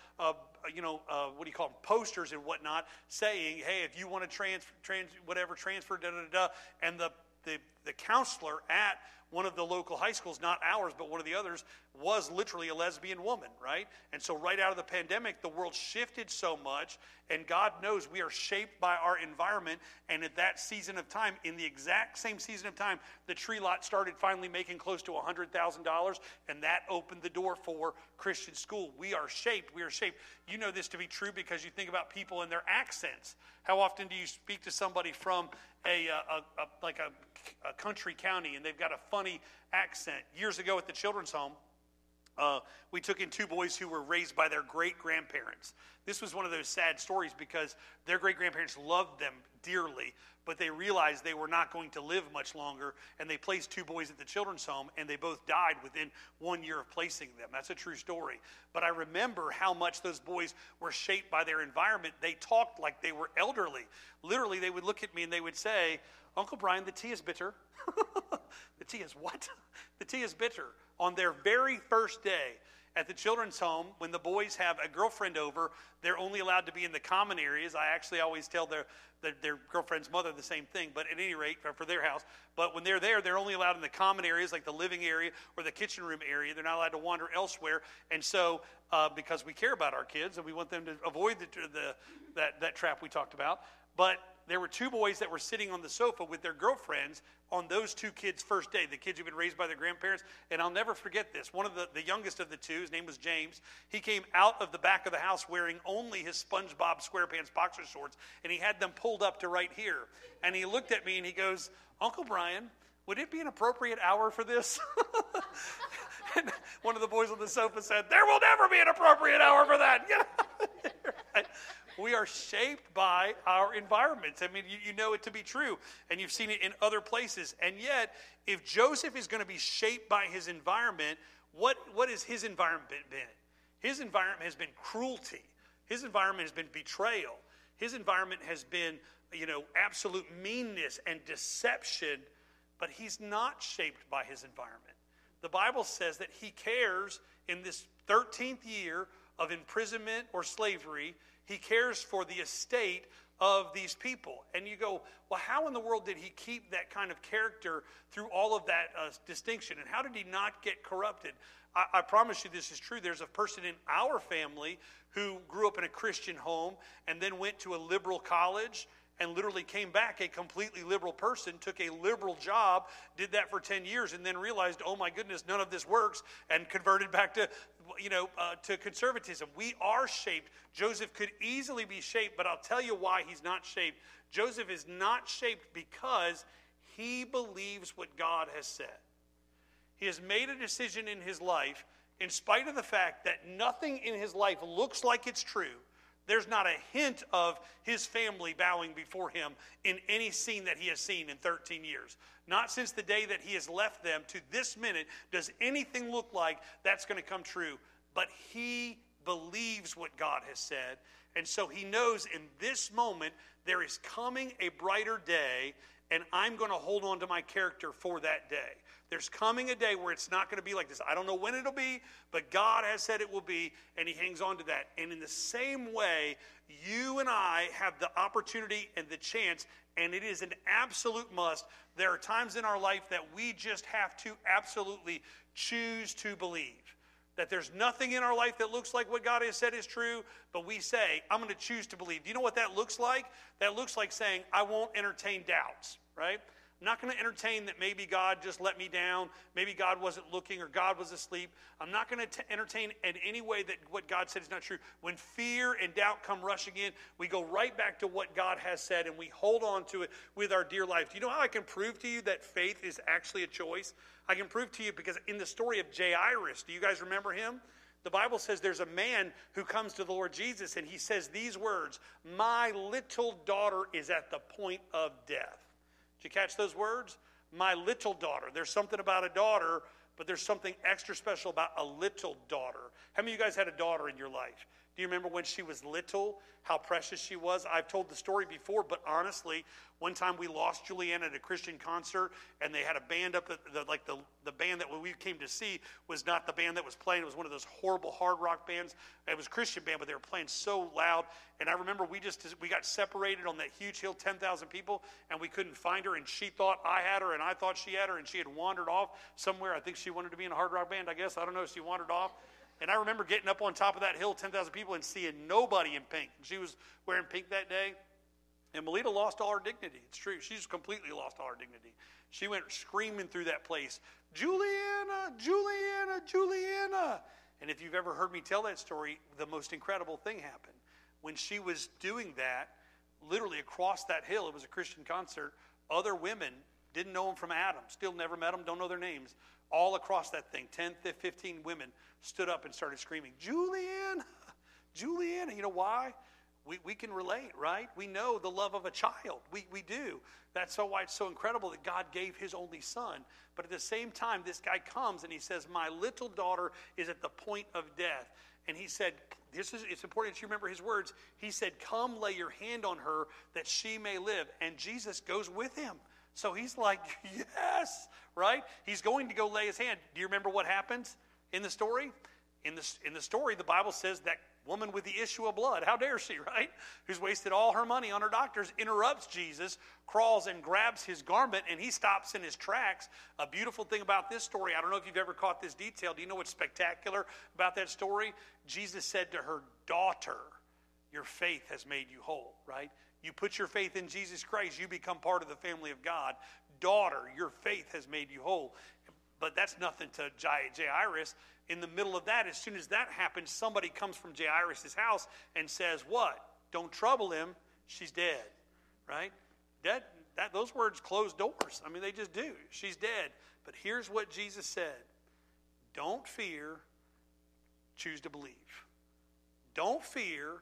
posters and whatnot saying, hey, if you want to transfer, da-da-da-da. And the counselor at one of the local high schools, not ours, but one of the others, was literally a lesbian woman, right? And so right out of the pandemic, the world shifted so much, and God knows we are shaped by our environment. And at that season of time, in the exact same season of time, the tree lot started finally making close to $100,000, and that opened the door for Christian school. We are shaped. You know this to be true because you think about people and their accents. How often do you speak to somebody from a country county and they've got a funny accent? Years ago at the children's home, we took in two boys who were raised by their great-grandparents. This was one of those sad stories because their great-grandparents loved them dearly, but they realized they were not going to live much longer, and they placed two boys at the children's home, and they both died within 1 year of placing them. That's a true story. But I remember how much those boys were shaped by their environment. They talked like they were elderly. Literally, they would look at me and they would say, Uncle Brian, the tea is bitter. The tea is what? The tea is bitter. On their very first day at the children's home, when the boys have a girlfriend over, they're only allowed to be in the common areas. I actually always tell their girlfriend's mother the same thing, but at any rate, for their house. But when they're there, they're only allowed in the common areas, like the living area or the kitchen room area. They're not allowed to wander elsewhere. And so, because we care about our kids and we want them to avoid that trap we talked about. But there were two boys that were sitting on the sofa with their girlfriends on those two kids' first day, the kids who've been raised by their grandparents. And I'll never forget this. One of the youngest of the two, his name was James, he came out of the back of the house wearing only his SpongeBob SquarePants boxer shorts, and he had them pulled up to right here. And he looked at me and he goes, Uncle Brian, would it be an appropriate hour for this? And one of the boys on the sofa said, there will never be an appropriate hour for that. Right? We are shaped by our environments. I mean, you know it to be true, and you've seen it in other places. And yet, if Joseph is going to be shaped by his environment, what has his environment been? His environment has been cruelty. His environment has been betrayal. His environment has been, absolute meanness and deception, but he's not shaped by his environment. The Bible says that he cares in this 13th year of imprisonment or slavery. He cares for the estate of these people. And you go, well, how in the world did he keep that kind of character through all of that distinction? And how did he not get corrupted? I promise you this is true. There's a person in our family who grew up in a Christian home and then went to a liberal college and literally came back a completely liberal person, took a liberal job, did that for 10 years, and then realized, oh my goodness, none of this works, and converted back to conservatism. We are shaped. Joseph could easily be shaped, but I'll tell you why he's not shaped. Joseph is not shaped because he believes what God has said. He has made a decision in his life. in spite of the fact that nothing in his life looks like it's true, there's not a hint of his family bowing before him in any scene that he has seen in 13 years. Not since the day that he has left them to this minute does anything look like that's going to come true. But he believes what God has said. And so he knows in this moment there is coming a brighter day, and I'm going to hold on to my character for that day. There's coming a day where it's not going to be like this. I don't know when it'll be, but God has said it will be, and he hangs on to that. And in the same way, you and I have the opportunity and the chance, and it is an absolute must. There are times in our life that we just have to absolutely choose to believe. That there's nothing in our life that looks like what God has said is true, but we say, I'm going to choose to believe. Do you know what that looks like? That looks like saying, I won't entertain doubts, right? I'm not going to entertain that maybe God just let me down, maybe God wasn't looking or God was asleep. I'm not going to entertain in any way that what God said is not true. When fear and doubt come rushing in, we go right back to what God has said and we hold on to it with our dear life. Do you know how I can prove to you that faith is actually a choice? I can prove to you because in the story of Jairus, do you guys remember him? The Bible says there's a man who comes to the Lord Jesus and he says these words, my little daughter is at the point of death. Did you catch those words? My little daughter. There's something about a daughter, but there's something extra special about a little daughter. How many of you guys had a daughter in your life? Do you remember when she was little, how precious she was? I've told the story before, but honestly, one time we lost Julianne at a Christian concert, and they had a band up, the band that we came to see was not the band that was playing. It was one of those horrible hard rock bands. It was a Christian band, but they were playing so loud. And I remember we got separated on that huge hill, 10,000 people, and we couldn't find her, and she thought I had her, and I thought she had her, and she had wandered off somewhere. I think she wanted to be in a hard rock band, I guess. I don't know. She wandered off. And I remember getting up on top of that hill, 10,000 people, and seeing nobody in pink. She was wearing pink that day. And Melita lost all her dignity. It's true. She's completely lost all her dignity. She went screaming through that place, Juliana, Juliana, Juliana. And if you've ever heard me tell that story, the most incredible thing happened. When she was doing that, literally across that hill, it was a Christian concert, other women, didn't know them from Adam, still never met them, don't know their names, all across that thing, 10, 15 women stood up and started screaming, Juliana, Juliana. You know why? We can relate, right? We know the love of a child. We do. That's why it's so incredible that God gave his only son. But at the same time, this guy comes and he says, my little daughter is at the point of death. And he said, it's important that you remember his words. He said, come lay your hand on her that she may live. And Jesus goes with him. So he's like, yes, right? He's going to go lay his hand. Do you remember what happens in the story? In the story, the Bible says that woman with the issue of blood, how dare she, right? Who's wasted all her money on her doctors, interrupts Jesus, crawls and grabs his garment, and he stops in his tracks. A beautiful thing about this story, I don't know if you've ever caught this detail. Do you know what's spectacular about that story? Jesus said to her, daughter, your faith has made you whole, right? You put your faith in Jesus Christ, you become part of the family of God. Daughter, your faith has made you whole. But that's nothing to Jairus. In the middle of that, as soon as that happens, somebody comes from Jairus' house and says, what? Don't trouble him. She's dead, right? Those words close doors. I mean, they just do. She's dead. But here's what Jesus said. Don't fear. Choose to believe. Don't fear.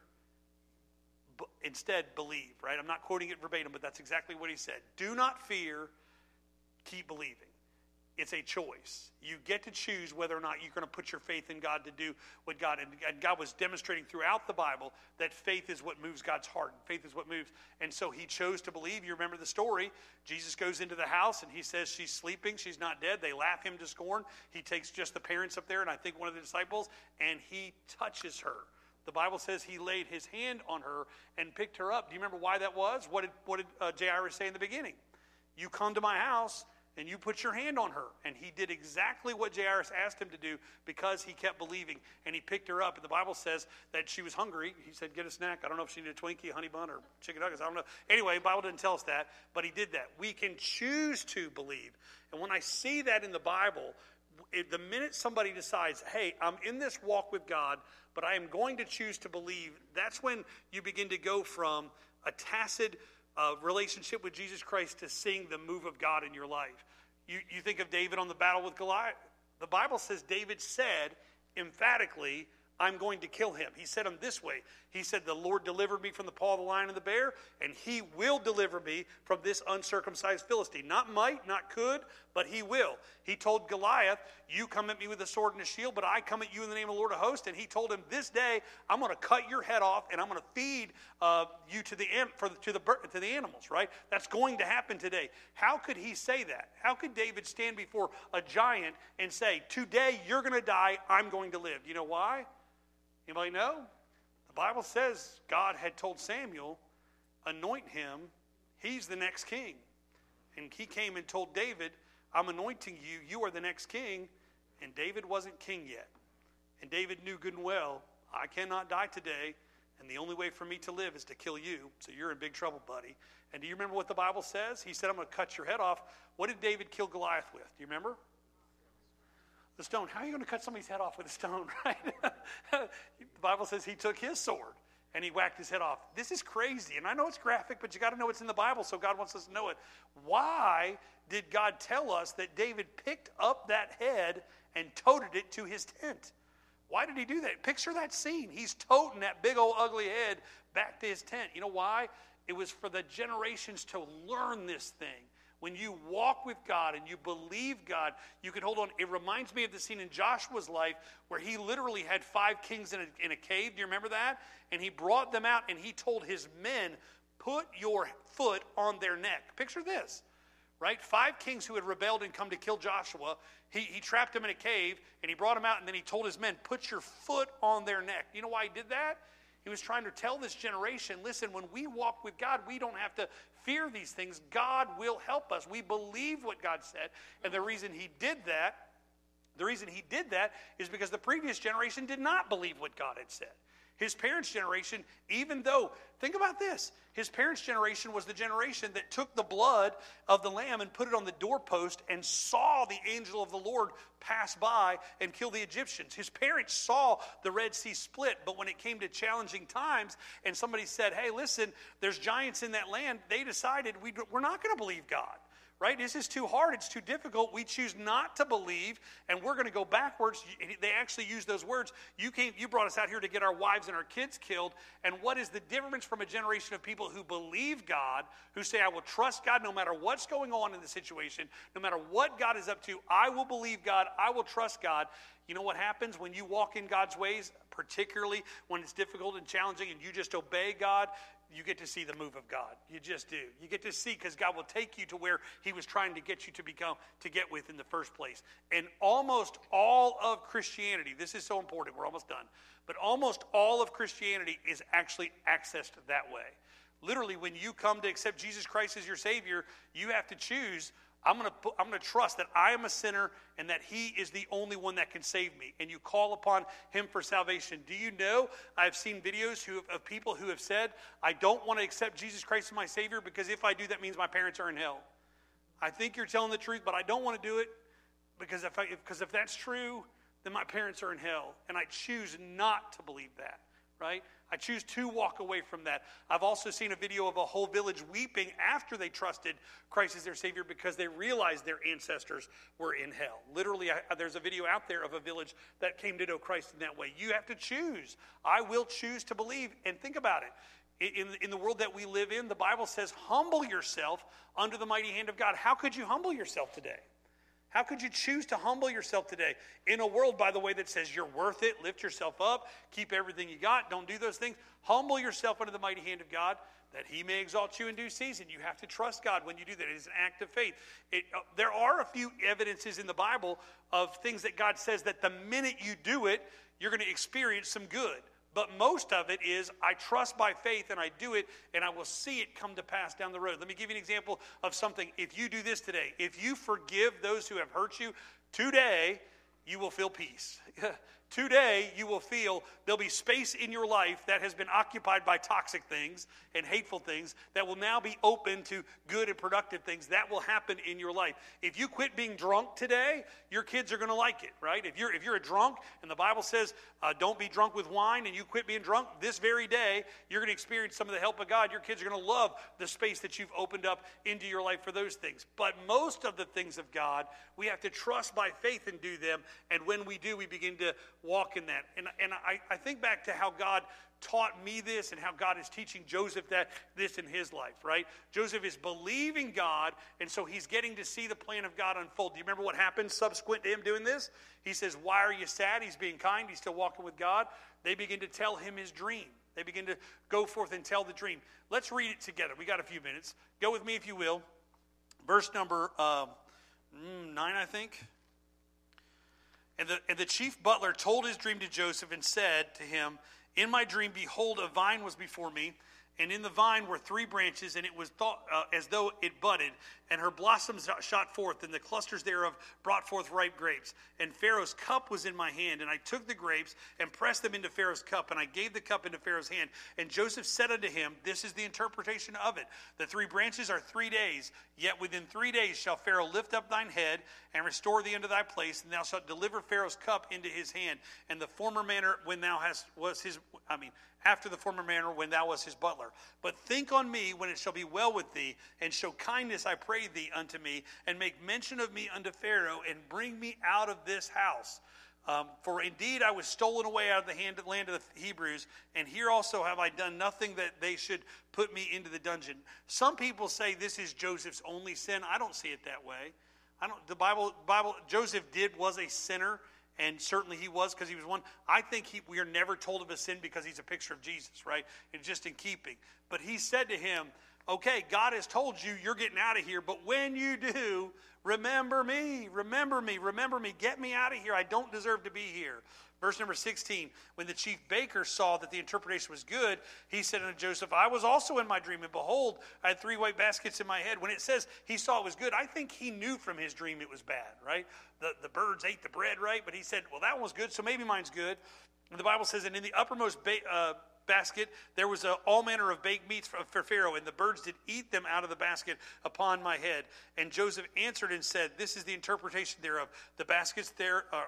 Instead, believe, right? I'm not quoting it verbatim, but that's exactly what he said. Do not fear. Keep believing. It's a choice. You get to choose whether or not you're going to put your faith in God to do what God, and God was demonstrating throughout the Bible that faith is what moves God's heart. Faith is what moves. And so he chose to believe. You remember the story. Jesus goes into the house and he says she's sleeping. She's not dead. They laugh him to scorn. He takes just the parents up there and I think one of the disciples, and he touches her. The Bible says he laid his hand on her and picked her up. Do you remember why that was? What did Jairus say in the beginning? You come to my house and you put your hand on her. And he did exactly what Jairus asked him to do because he kept believing. And he picked her up. And the Bible says that she was hungry. He said, get a snack. I don't know if she needed a Twinkie, a honey bun, or chicken nuggets. I don't know. Anyway, the Bible didn't tell us that. But he did that. We can choose to believe. And when I see that in the Bible, the minute somebody decides, hey, I'm in this walk with God, but I am going to choose to believe, that's when you begin to go from a tacit relationship with Jesus Christ to seeing the move of God in your life. You think of David on the battle with Goliath. The Bible says David said, emphatically, I'm going to kill him. He said him this way. He said, the Lord delivered me from the paw of the lion and the bear, and he will deliver me from this uncircumcised Philistine. Not might, not could, but he will. He told Goliath, you come at me with a sword and a shield, but I come at you in the name of the Lord of hosts. And he told him, this day I'm going to cut your head off, and I'm going to feed you to the animals, right? That's going to happen today. How could he say that? How could David stand before a giant and say, today you're going to die, I'm going to live? Do you know why? Anybody know? The Bible says God had told Samuel, anoint him, he's the next king. And he came and told David, I'm anointing you, you are the next king. And David wasn't king yet. And David knew good and well, I cannot die today, and the only way for me to live is to kill you, so you're in big trouble, buddy. And do you remember what the Bible says? He said, I'm going to cut your head off. What did David kill Goliath with? Do you remember? The stone. How are you going to cut somebody's head off with a stone, right? The Bible says he took his sword and he whacked his head off. This is crazy. And I know it's graphic, but you got to know it's in the Bible, so God wants us to know it. Why did God tell us that David picked up that head and toted it to his tent? Why did he do that? Picture that scene. He's toting that big old ugly head back to his tent. You know why? It was for the generations to learn this thing. When you walk with God and you believe God, you can hold on. It reminds me of the scene in Joshua's life where he literally had 5 kings in a cave. Do you remember that? And he brought them out and he told his men, put your foot on their neck. Picture this, right? 5 kings who had rebelled and come to kill Joshua. He trapped them in a cave and he brought them out and then he told his men, put your foot on their neck. You know why he did that? He was trying to tell this generation, listen, when we walk with God, we don't have to fear these things. God will help us. We believe what God said. And the reason he did that is because the previous generation did not believe what God had said. His parents' generation, even though, think about this, his parents' generation was the generation that took the blood of the lamb and put it on the doorpost and saw the angel of the Lord pass by and kill the Egyptians. His parents saw the Red Sea split, but when it came to challenging times and somebody said, hey, listen, there's giants in that land, they decided we're not going to believe God. Right? This is too hard. It's too difficult. We choose not to believe, and we're going to go backwards. They actually use those words. You brought us out here to get our wives and our kids killed. And what is the difference from a generation of people who believe God, who say, I will trust God no matter what's going on in the situation, no matter what God is up to, I will believe God, I will trust God. You know what happens when you walk in God's ways, particularly when it's difficult and challenging and you just obey God? You get to see the move of God. You just do. You get to see because God will take you to where he was trying to get you to get with in the first place. And almost all of Christianity, this is so important, we're almost done, but almost all of Christianity is actually accessed that way. Literally, when you come to accept Jesus Christ as your Savior, you have to choose, I'm going to trust that I am a sinner and that he is the only one that can save me. And you call upon him for salvation. Do you know, I've seen videos of people who have said, I don't want to accept Jesus Christ as my Savior because if I do, that means my parents are in hell. I think you're telling the truth, but I don't want to do it because if that's true, then my parents are in hell. And I choose not to believe that, right? I choose to walk away from that. I've also seen a video of a whole village weeping after they trusted Christ as their Savior because they realized their ancestors were in hell. Literally, there's a video out there of a village that came to know Christ in that way. You have to choose. I will choose to believe. And think about it. In the world that we live in, the Bible says, humble yourself under the mighty hand of God. How could you humble yourself today? How could you choose to humble yourself today in a world, by the way, that says you're worth it, lift yourself up, keep everything you got, don't do those things. Humble yourself under the mighty hand of God that he may exalt you in due season. You have to trust God when you do that. It is an act of faith. There are a few evidences in the Bible of things that God says that the minute you do it, you're going to experience some good. But most of it is, I trust by faith and I do it and I will see it come to pass down the road. Let me give you an example of something. If you do this today, if you forgive those who have hurt you, today you will feel peace. Today you will feel there'll be space in your life that has been occupied by toxic things and hateful things that will now be open to good and productive things. That will happen in your life. If you quit being drunk today, your kids are going to like it, right? If you're a drunk and the Bible says don't be drunk with wine and you quit being drunk, this very day you're going to experience some of the help of God. Your kids are going to love the space that you've opened up into your life for those things. But most of the things of God, we have to trust by faith and do them. And when we do, we begin to walk in that. And I think back to how God taught me this and how God is teaching Joseph this in his life, right? Joseph is believing God, and so he's getting to see the plan of God unfold. Do you remember what happened subsequent to him doing this? He says, why are you sad? He's being kind. He's still walking with God. They begin to tell him his dream. They begin to go forth and tell the dream. Let's read it together. We got a few minutes. Go with me if you will. Verse number 9, I think. And the chief butler told his dream to Joseph and said to him, in my dream, behold, a vine was before me, and in the vine were 3 branches, and it was as though it budded, and her blossoms shot forth, and the clusters thereof brought forth ripe grapes. And Pharaoh's cup was in my hand, and I took the grapes and pressed them into Pharaoh's cup, and I gave the cup into Pharaoh's hand. And Joseph said unto him, this is the interpretation of it. The 3 branches are 3 days, yet within 3 days shall Pharaoh lift up thine head and restore thee unto thy place, and thou shalt deliver Pharaoh's cup into his hand. And the former manner when thou after the former manner when thou wast his butler. But think on me when it shall be well with thee, and show kindness, I pray thee, unto me, and make mention of me unto Pharaoh, and bring me out of this house. For indeed I was stolen away out of the land of the Hebrews, and here also have I done nothing that they should put me into the dungeon. Some people say this is Joseph's only sin. I don't see it that way. The Bible, Joseph was a sinner. And certainly he was, because he was one. I think we are never told of a sin because he's a picture of Jesus, right? And just in keeping. But he said to him, okay, God has told you you're getting out of here, but when you do, remember me, get me out of here. I don't deserve to be here. Verse number 16, when the chief baker saw that the interpretation was good, he said unto Joseph, I was also in my dream, and behold, I had 3 white baskets in my head. When it says he saw it was good, I think he knew from his dream it was bad, right? The birds ate the bread, right? But he said, well, that one was good, so maybe mine's good. And the Bible says, and in the uppermost basket there was all manner of baked meats for Pharaoh, and the birds did eat them out of the basket upon my head. And Joseph answered and said, this is the interpretation thereof. The baskets there are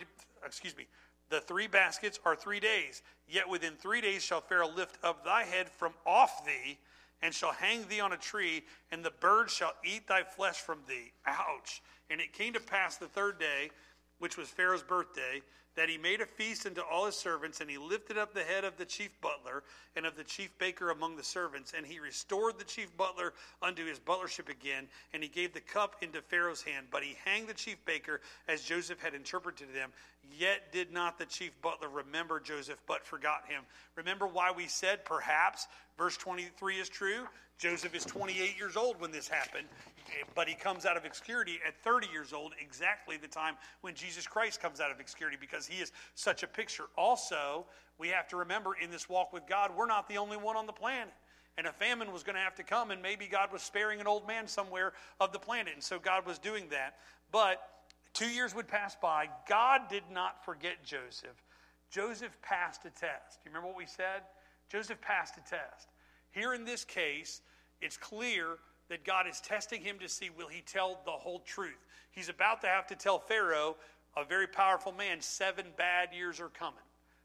the 3 baskets are 3 days, yet within 3 days shall Pharaoh lift up thy head from off thee, and shall hang thee on a tree, and the birds shall eat thy flesh from thee. Ouch. And it came to pass the 3rd day, which was Pharaoh's birthday, that he made a feast unto all his servants, and he lifted up the head of the chief butler and of the chief baker among the servants, and he restored the chief butler unto his butlership again, and he gave the cup into Pharaoh's hand. But he hanged the chief baker as Joseph had interpreted to them. Yet did not the chief butler remember Joseph, but forgot him. Remember why we said perhaps verse 23 is true? Joseph is 28 years old when this happened, but he comes out of obscurity at 30 years old, exactly the time when Jesus Christ comes out of obscurity, because he is such a picture. Also, we have to remember in this walk with God, we're not the only one on the planet. And a famine was going to have to come, and maybe God was sparing an old man somewhere of the planet, and so God was doing that. But 2 years would pass by. God did not forget Joseph. Joseph passed a test. Do you remember what we said? Joseph passed a test. Here in this case, it's clear that God is testing him to see, will he tell the whole truth? He's about to have to tell Pharaoh, a very powerful man, 7 bad years are coming.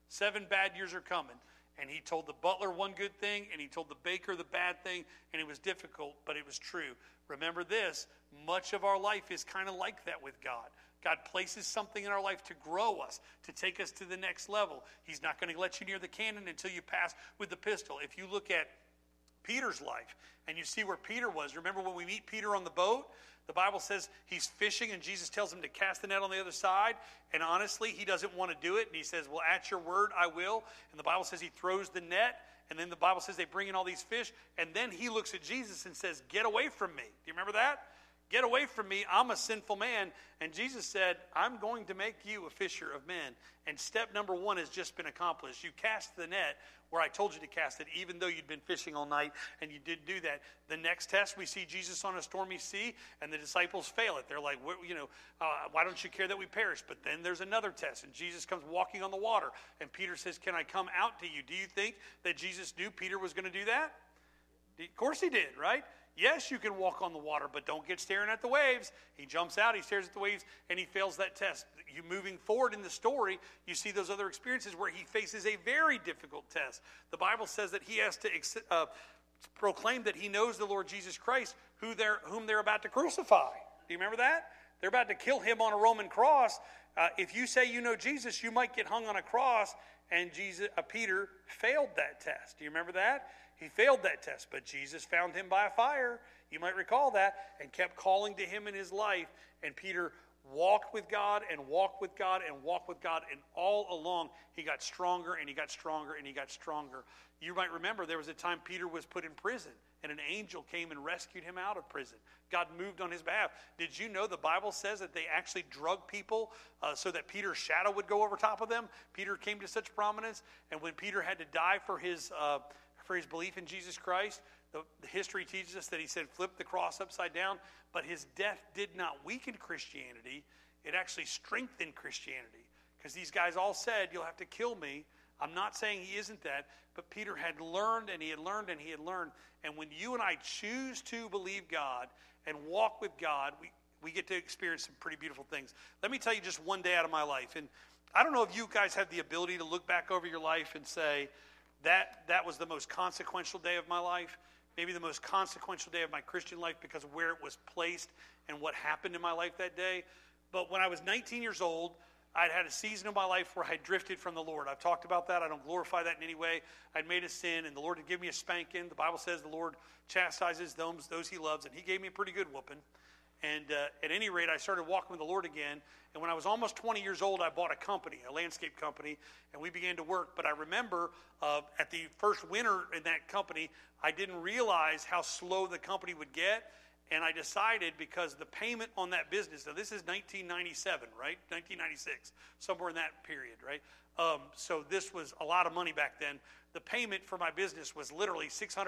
7 bad years are coming. And he told the butler one good thing, and he told the baker the bad thing, and it was difficult, but it was true. Remember this, much of our life is kind of like that with God. God places something in our life to grow us, to take us to the next level. He's not going to let you near the cannon until you pass with the pistol. If you look at Peter's life, and you see where Peter was. Remember when we meet Peter on the boat? The Bible says he's fishing, and Jesus tells him to cast the net on the other side. And honestly, he doesn't want to do it. And he says, well, at your word, I will. And the Bible says he throws the net. And then the Bible says they bring in all these fish. And then he looks at Jesus and says, get away from me. Do you remember that? Get away from me. I'm a sinful man. And Jesus said, I'm going to make you a fisher of men. And step number 1 has just been accomplished. You cast the net where I told you to cast it, even though you'd been fishing all night and you did do that. The next test, we see Jesus on a stormy sea, and the disciples fail it. They're like, why don't you care that we perish? But then there's another test, and Jesus comes walking on the water. And Peter says, can I come out to you? Do you think that Jesus knew Peter was going to do that? Of course he did, right? Yes, you can walk on the water, but don't get staring at the waves. He jumps out, he stares at the waves, and he fails that test. You moving forward in the story, you see those other experiences where he faces a very difficult test. The Bible says that he has to proclaim that he knows the Lord Jesus Christ, whom they're about to crucify. Do you remember that? They're about to kill him on a Roman cross, If you say you know Jesus, you might get hung on a cross. And Peter failed that test. Do you remember that? He failed that test, but Jesus found him by a fire. You might recall that, and kept calling to him in his life. And Peter walked with God and walked with God and walked with God. And all along, he got stronger and he got stronger and he got stronger. You might remember there was a time Peter was put in prison, and an angel came and rescued him out of prison. God moved on his behalf. Did you know the Bible says that they actually drug people so that Peter's shadow would go over top of them? Peter came to such prominence, and when Peter had to die for his belief in Jesus Christ, the history teaches us that he said, flip the cross upside down, but his death did not weaken Christianity. It actually strengthened Christianity, because these guys all said, you'll have to kill me. I'm not saying he isn't that, but Peter had learned and he had learned and he had learned. And when you and I choose to believe God and walk with God, we get to experience some pretty beautiful things. Let me tell you just one day out of my life. And I don't know if you guys have the ability to look back over your life and say, that was the most consequential day of my life, maybe the most consequential day of my Christian life because of where it was placed and what happened in my life that day. But when I was 19 years old, I'd had a season of my life where I drifted from the Lord. I've talked about that. I don't glorify that in any way. I'd made a sin, and the Lord had given me a spanking. The Bible says the Lord chastises those he loves, and he gave me a pretty good whooping. And at any rate, I started walking with the Lord again. And when I was almost 20 years old, I bought a company, a landscape company, and we began to work. But I remember at the first winter in that company, I didn't realize how slow the company would get. And I decided, because the payment on that business, now this is 1997, right? 1996, somewhere in that period, right? So this was a lot of money back then. The payment for my business was literally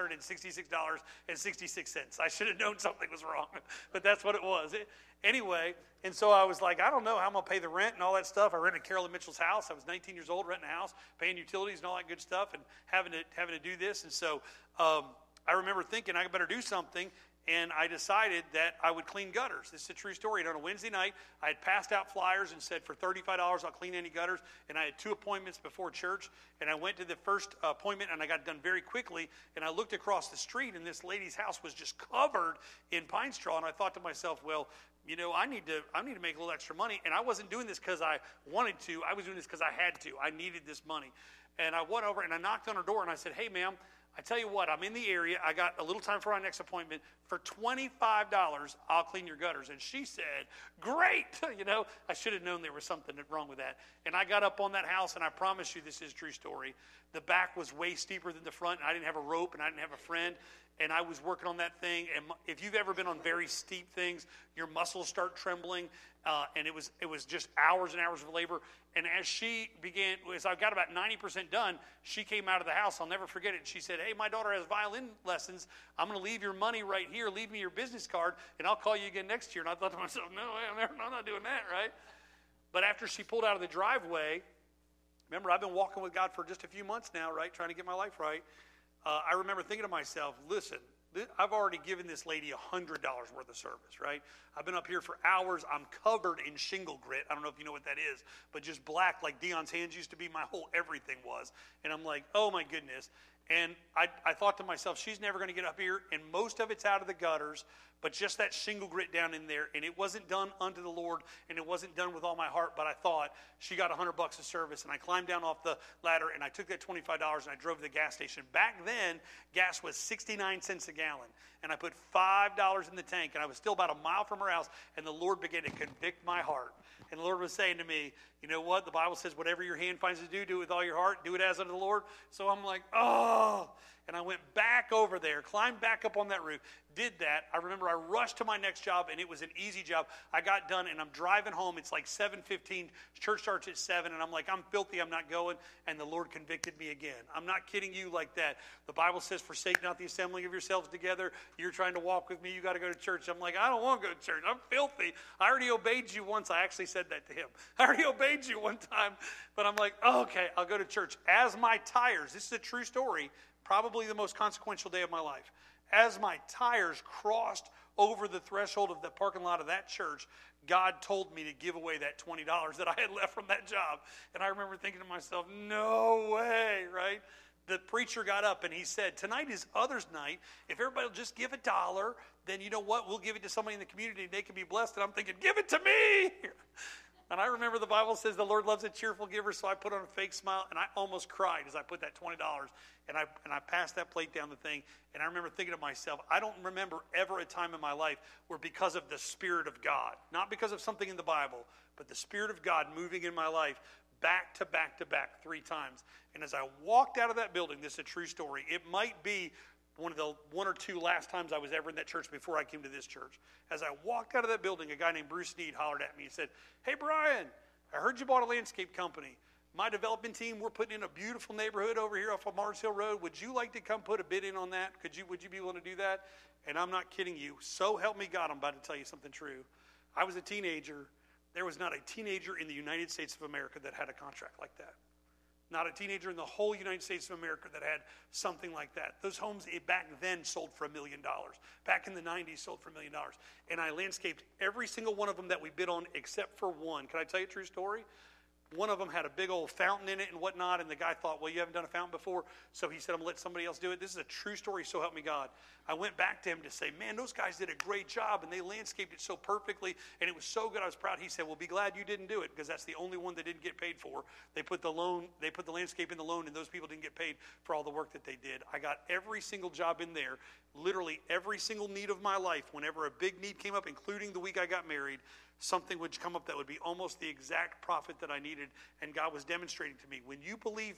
$666.66. I should have known something was wrong, but that's what it was. Anyway, and so I was like, I don't know how I'm going to pay the rent and all that stuff. I rented Carolyn Mitchell's house. I was 19 years old, renting a house, paying utilities and all that good stuff, and having to do this. And so I remember thinking I better do something. And I decided that I would clean gutters. This is a true story. And on a Wednesday night, I had passed out flyers and said, for $35, I'll clean any gutters. And I had 2 appointments before church. And I went to the first appointment, and I got done very quickly. And I looked across the street, and this lady's house was just covered in pine straw. And I thought to myself, well, you know, I need to make a little extra money. And I wasn't doing this because I wanted to. I was doing this because I had to. I needed this money. And I went over, and I knocked on her door, and I said, hey, ma'am, I tell you what, I'm in the area. I got a little time for our next appointment. For $25, I'll clean your gutters. And she said, great. You know, I should have known there was something wrong with that. And I got up on that house, and I promise you this is a true story. The back was way steeper than the front, and I didn't have a rope, and I didn't have a friend. And I was working on that thing. And if you've ever been on very steep things, your muscles start trembling. And it was just hours and hours of labor. And as I got about 90% done, she came out of the house. I'll never forget it. She said, hey, my daughter has violin lessons. I'm going to leave your money right here. Leave me your business card, and I'll call you again next year. And I thought to myself, no way, I'm not doing that, right? But after she pulled out of the driveway, remember, I've been walking with God for just a few months now, right, trying to get my life right. I remember thinking to myself, listen, I've already given this lady $100 worth of service, right? I've been up here for hours. I'm covered in shingle grit. I don't know if you know what that is, but just black like Dion's hands used to be. My whole everything was. And I'm like, oh, my goodness. And I thought to myself, she's never going to get up here, and most of it's out of the gutters, but just that shingle grit down in there, and it wasn't done unto the Lord, and it wasn't done with all my heart, but I thought she got $100 of service, and I climbed down off the ladder, and I took that $25, and I drove to the gas station. Back then, gas was 69 cents a gallon, and I put $5 in the tank, and I was still about a mile from her house, and the Lord began to convict my heart. And the Lord was saying to me, you know what? The Bible says, whatever your hand finds to do it with all your heart. Do it as unto the Lord. So I'm like, oh. And I went back over there, climbed back up on that roof, did that. I remember I rushed to my next job, and it was an easy job. I got done, and I'm driving home. It's like 7:15. Church starts at 7, and I'm like, I'm filthy. I'm not going. And the Lord convicted me again. I'm not kidding you like that. The Bible says, forsake not the assembling of yourselves together. You're trying to walk with me. You got to go to church. I'm like, I don't want to go to church. I'm filthy. I already obeyed you once. I actually said that to him. I already obeyed you one time. But I'm like, oh, okay, I'll go to church. As my tires, this is a true story, probably the most consequential day of my life. As my tires crossed over the threshold of the parking lot of that church, God told me to give away that $20 that I had left from that job. And I remember thinking to myself, no way, right? The preacher got up and he said, tonight is others' night. If everybody will just give $1, then you know what? We'll give it to somebody in the community and they can be blessed. And I'm thinking, give it to me. And I remember the Bible says the Lord loves a cheerful giver, so I put on a fake smile, and I almost cried as I put that $20, and I passed that plate down the thing, and I remember thinking to myself, I don't remember ever a time in my life where because of the Spirit of God, not because of something in the Bible, but the Spirit of God moving in my life, back to back to back 3 times. And as I walked out of that building, this is a true story, it might be one of the 1 or 2 last times I was ever in that church before I came to this church. As I walked out of that building, a guy named Bruce Sneed hollered at me and said, "Hey, Brian, I heard you bought a landscape company. My development team, we're putting in a beautiful neighborhood over here off of Mars Hill Road. Would you like to come put a bid in on that? Would you be willing to do that?" And I'm not kidding you. So help me God, I'm about to tell you something true. I was a teenager. There was not a teenager in the United States of America that had a contract like that. Not a teenager in the whole United States of America that had something like that. Those homes back then sold for $1 million. Back in the 90s sold for $1 million. And I landscaped every single one of them that we bid on except for one. Can I tell you a true story? One of them had a big old fountain in it and whatnot, and the guy thought, well, you haven't done a fountain before, so he said, I'm going to let somebody else do it. This is a true story, so help me God. I went back to him to say, man, those guys did a great job, and they landscaped it so perfectly, and it was so good, I was proud. He said, well, be glad you didn't do it, because that's the only one they didn't get paid for. They put the landscape in the loan, and those people didn't get paid for all the work that they did. I got every single job in there, literally every single need of my life. Whenever a big need came up, including the week I got married, something would come up that would be almost the exact profit that I needed, and God was demonstrating to me, when you believe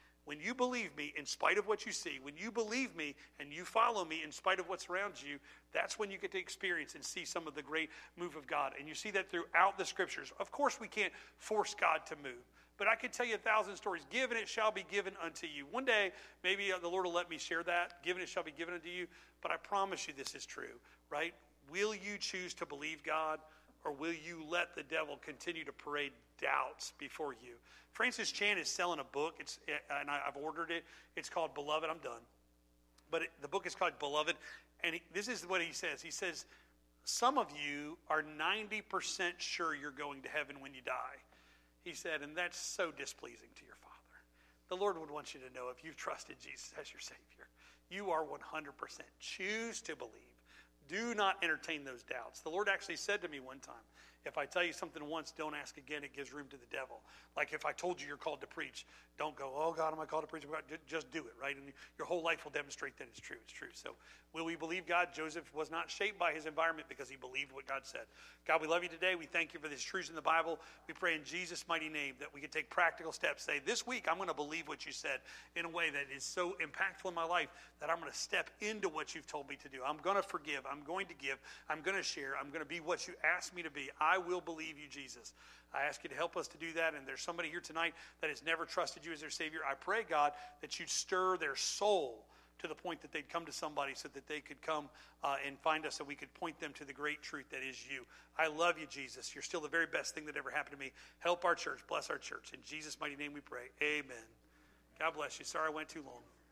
me in spite of what you see, when you believe me and you follow me in spite of what's around you, that's when you get to experience and see some of the great move of God. And you see that throughout the scriptures. Of course, we can't force God to move, but I could tell you 1,000 stories. Give and it shall be given unto you. One day, maybe the Lord will let me share that. Give and it shall be given unto you. But I promise you this is true, right? Will you choose to believe God, or will you let the devil continue to parade doubts before you? Francis Chan is selling a book, and I've ordered it. It's called Beloved. I'm done. But the book is called Beloved, and this is what he says. He says, some of you are 90% sure you're going to heaven when you die. He said, and that's so displeasing to your Father. The Lord would want you to know, if you've trusted Jesus as your Savior, you are 100%. Choose to believe. Do not entertain those doubts. The Lord actually said to me one time, if I tell you something once, don't ask again. It gives room to the devil. Like if I told you you're called to preach, don't go, oh God, am I called to preach? Just do it, right? And your whole life will demonstrate that it's true. It's true. So will we believe God? Joseph was not shaped by his environment because he believed what God said. God, we love you today. We thank you for this truth in the Bible. We pray in Jesus' mighty name that we can take practical steps. Say, this week I'm going to believe what you said in a way that is so impactful in my life that I'm going to step into what you've told me to do. I'm going to forgive. I'm going to give. I'm going to share. I'm going to be what you asked me to be. I will believe you, Jesus. I ask you to help us to do that. And there's somebody here tonight that has never trusted you as their Savior. I pray, God, that you'd stir their soul to the point that they'd come to somebody so that they could come and find us, so we could point them to the great truth that is you. I love you, Jesus. You're still the very best thing that ever happened to me. Help our church. Bless our church. In Jesus' mighty name we pray. Amen. God bless you. Sorry I went too long.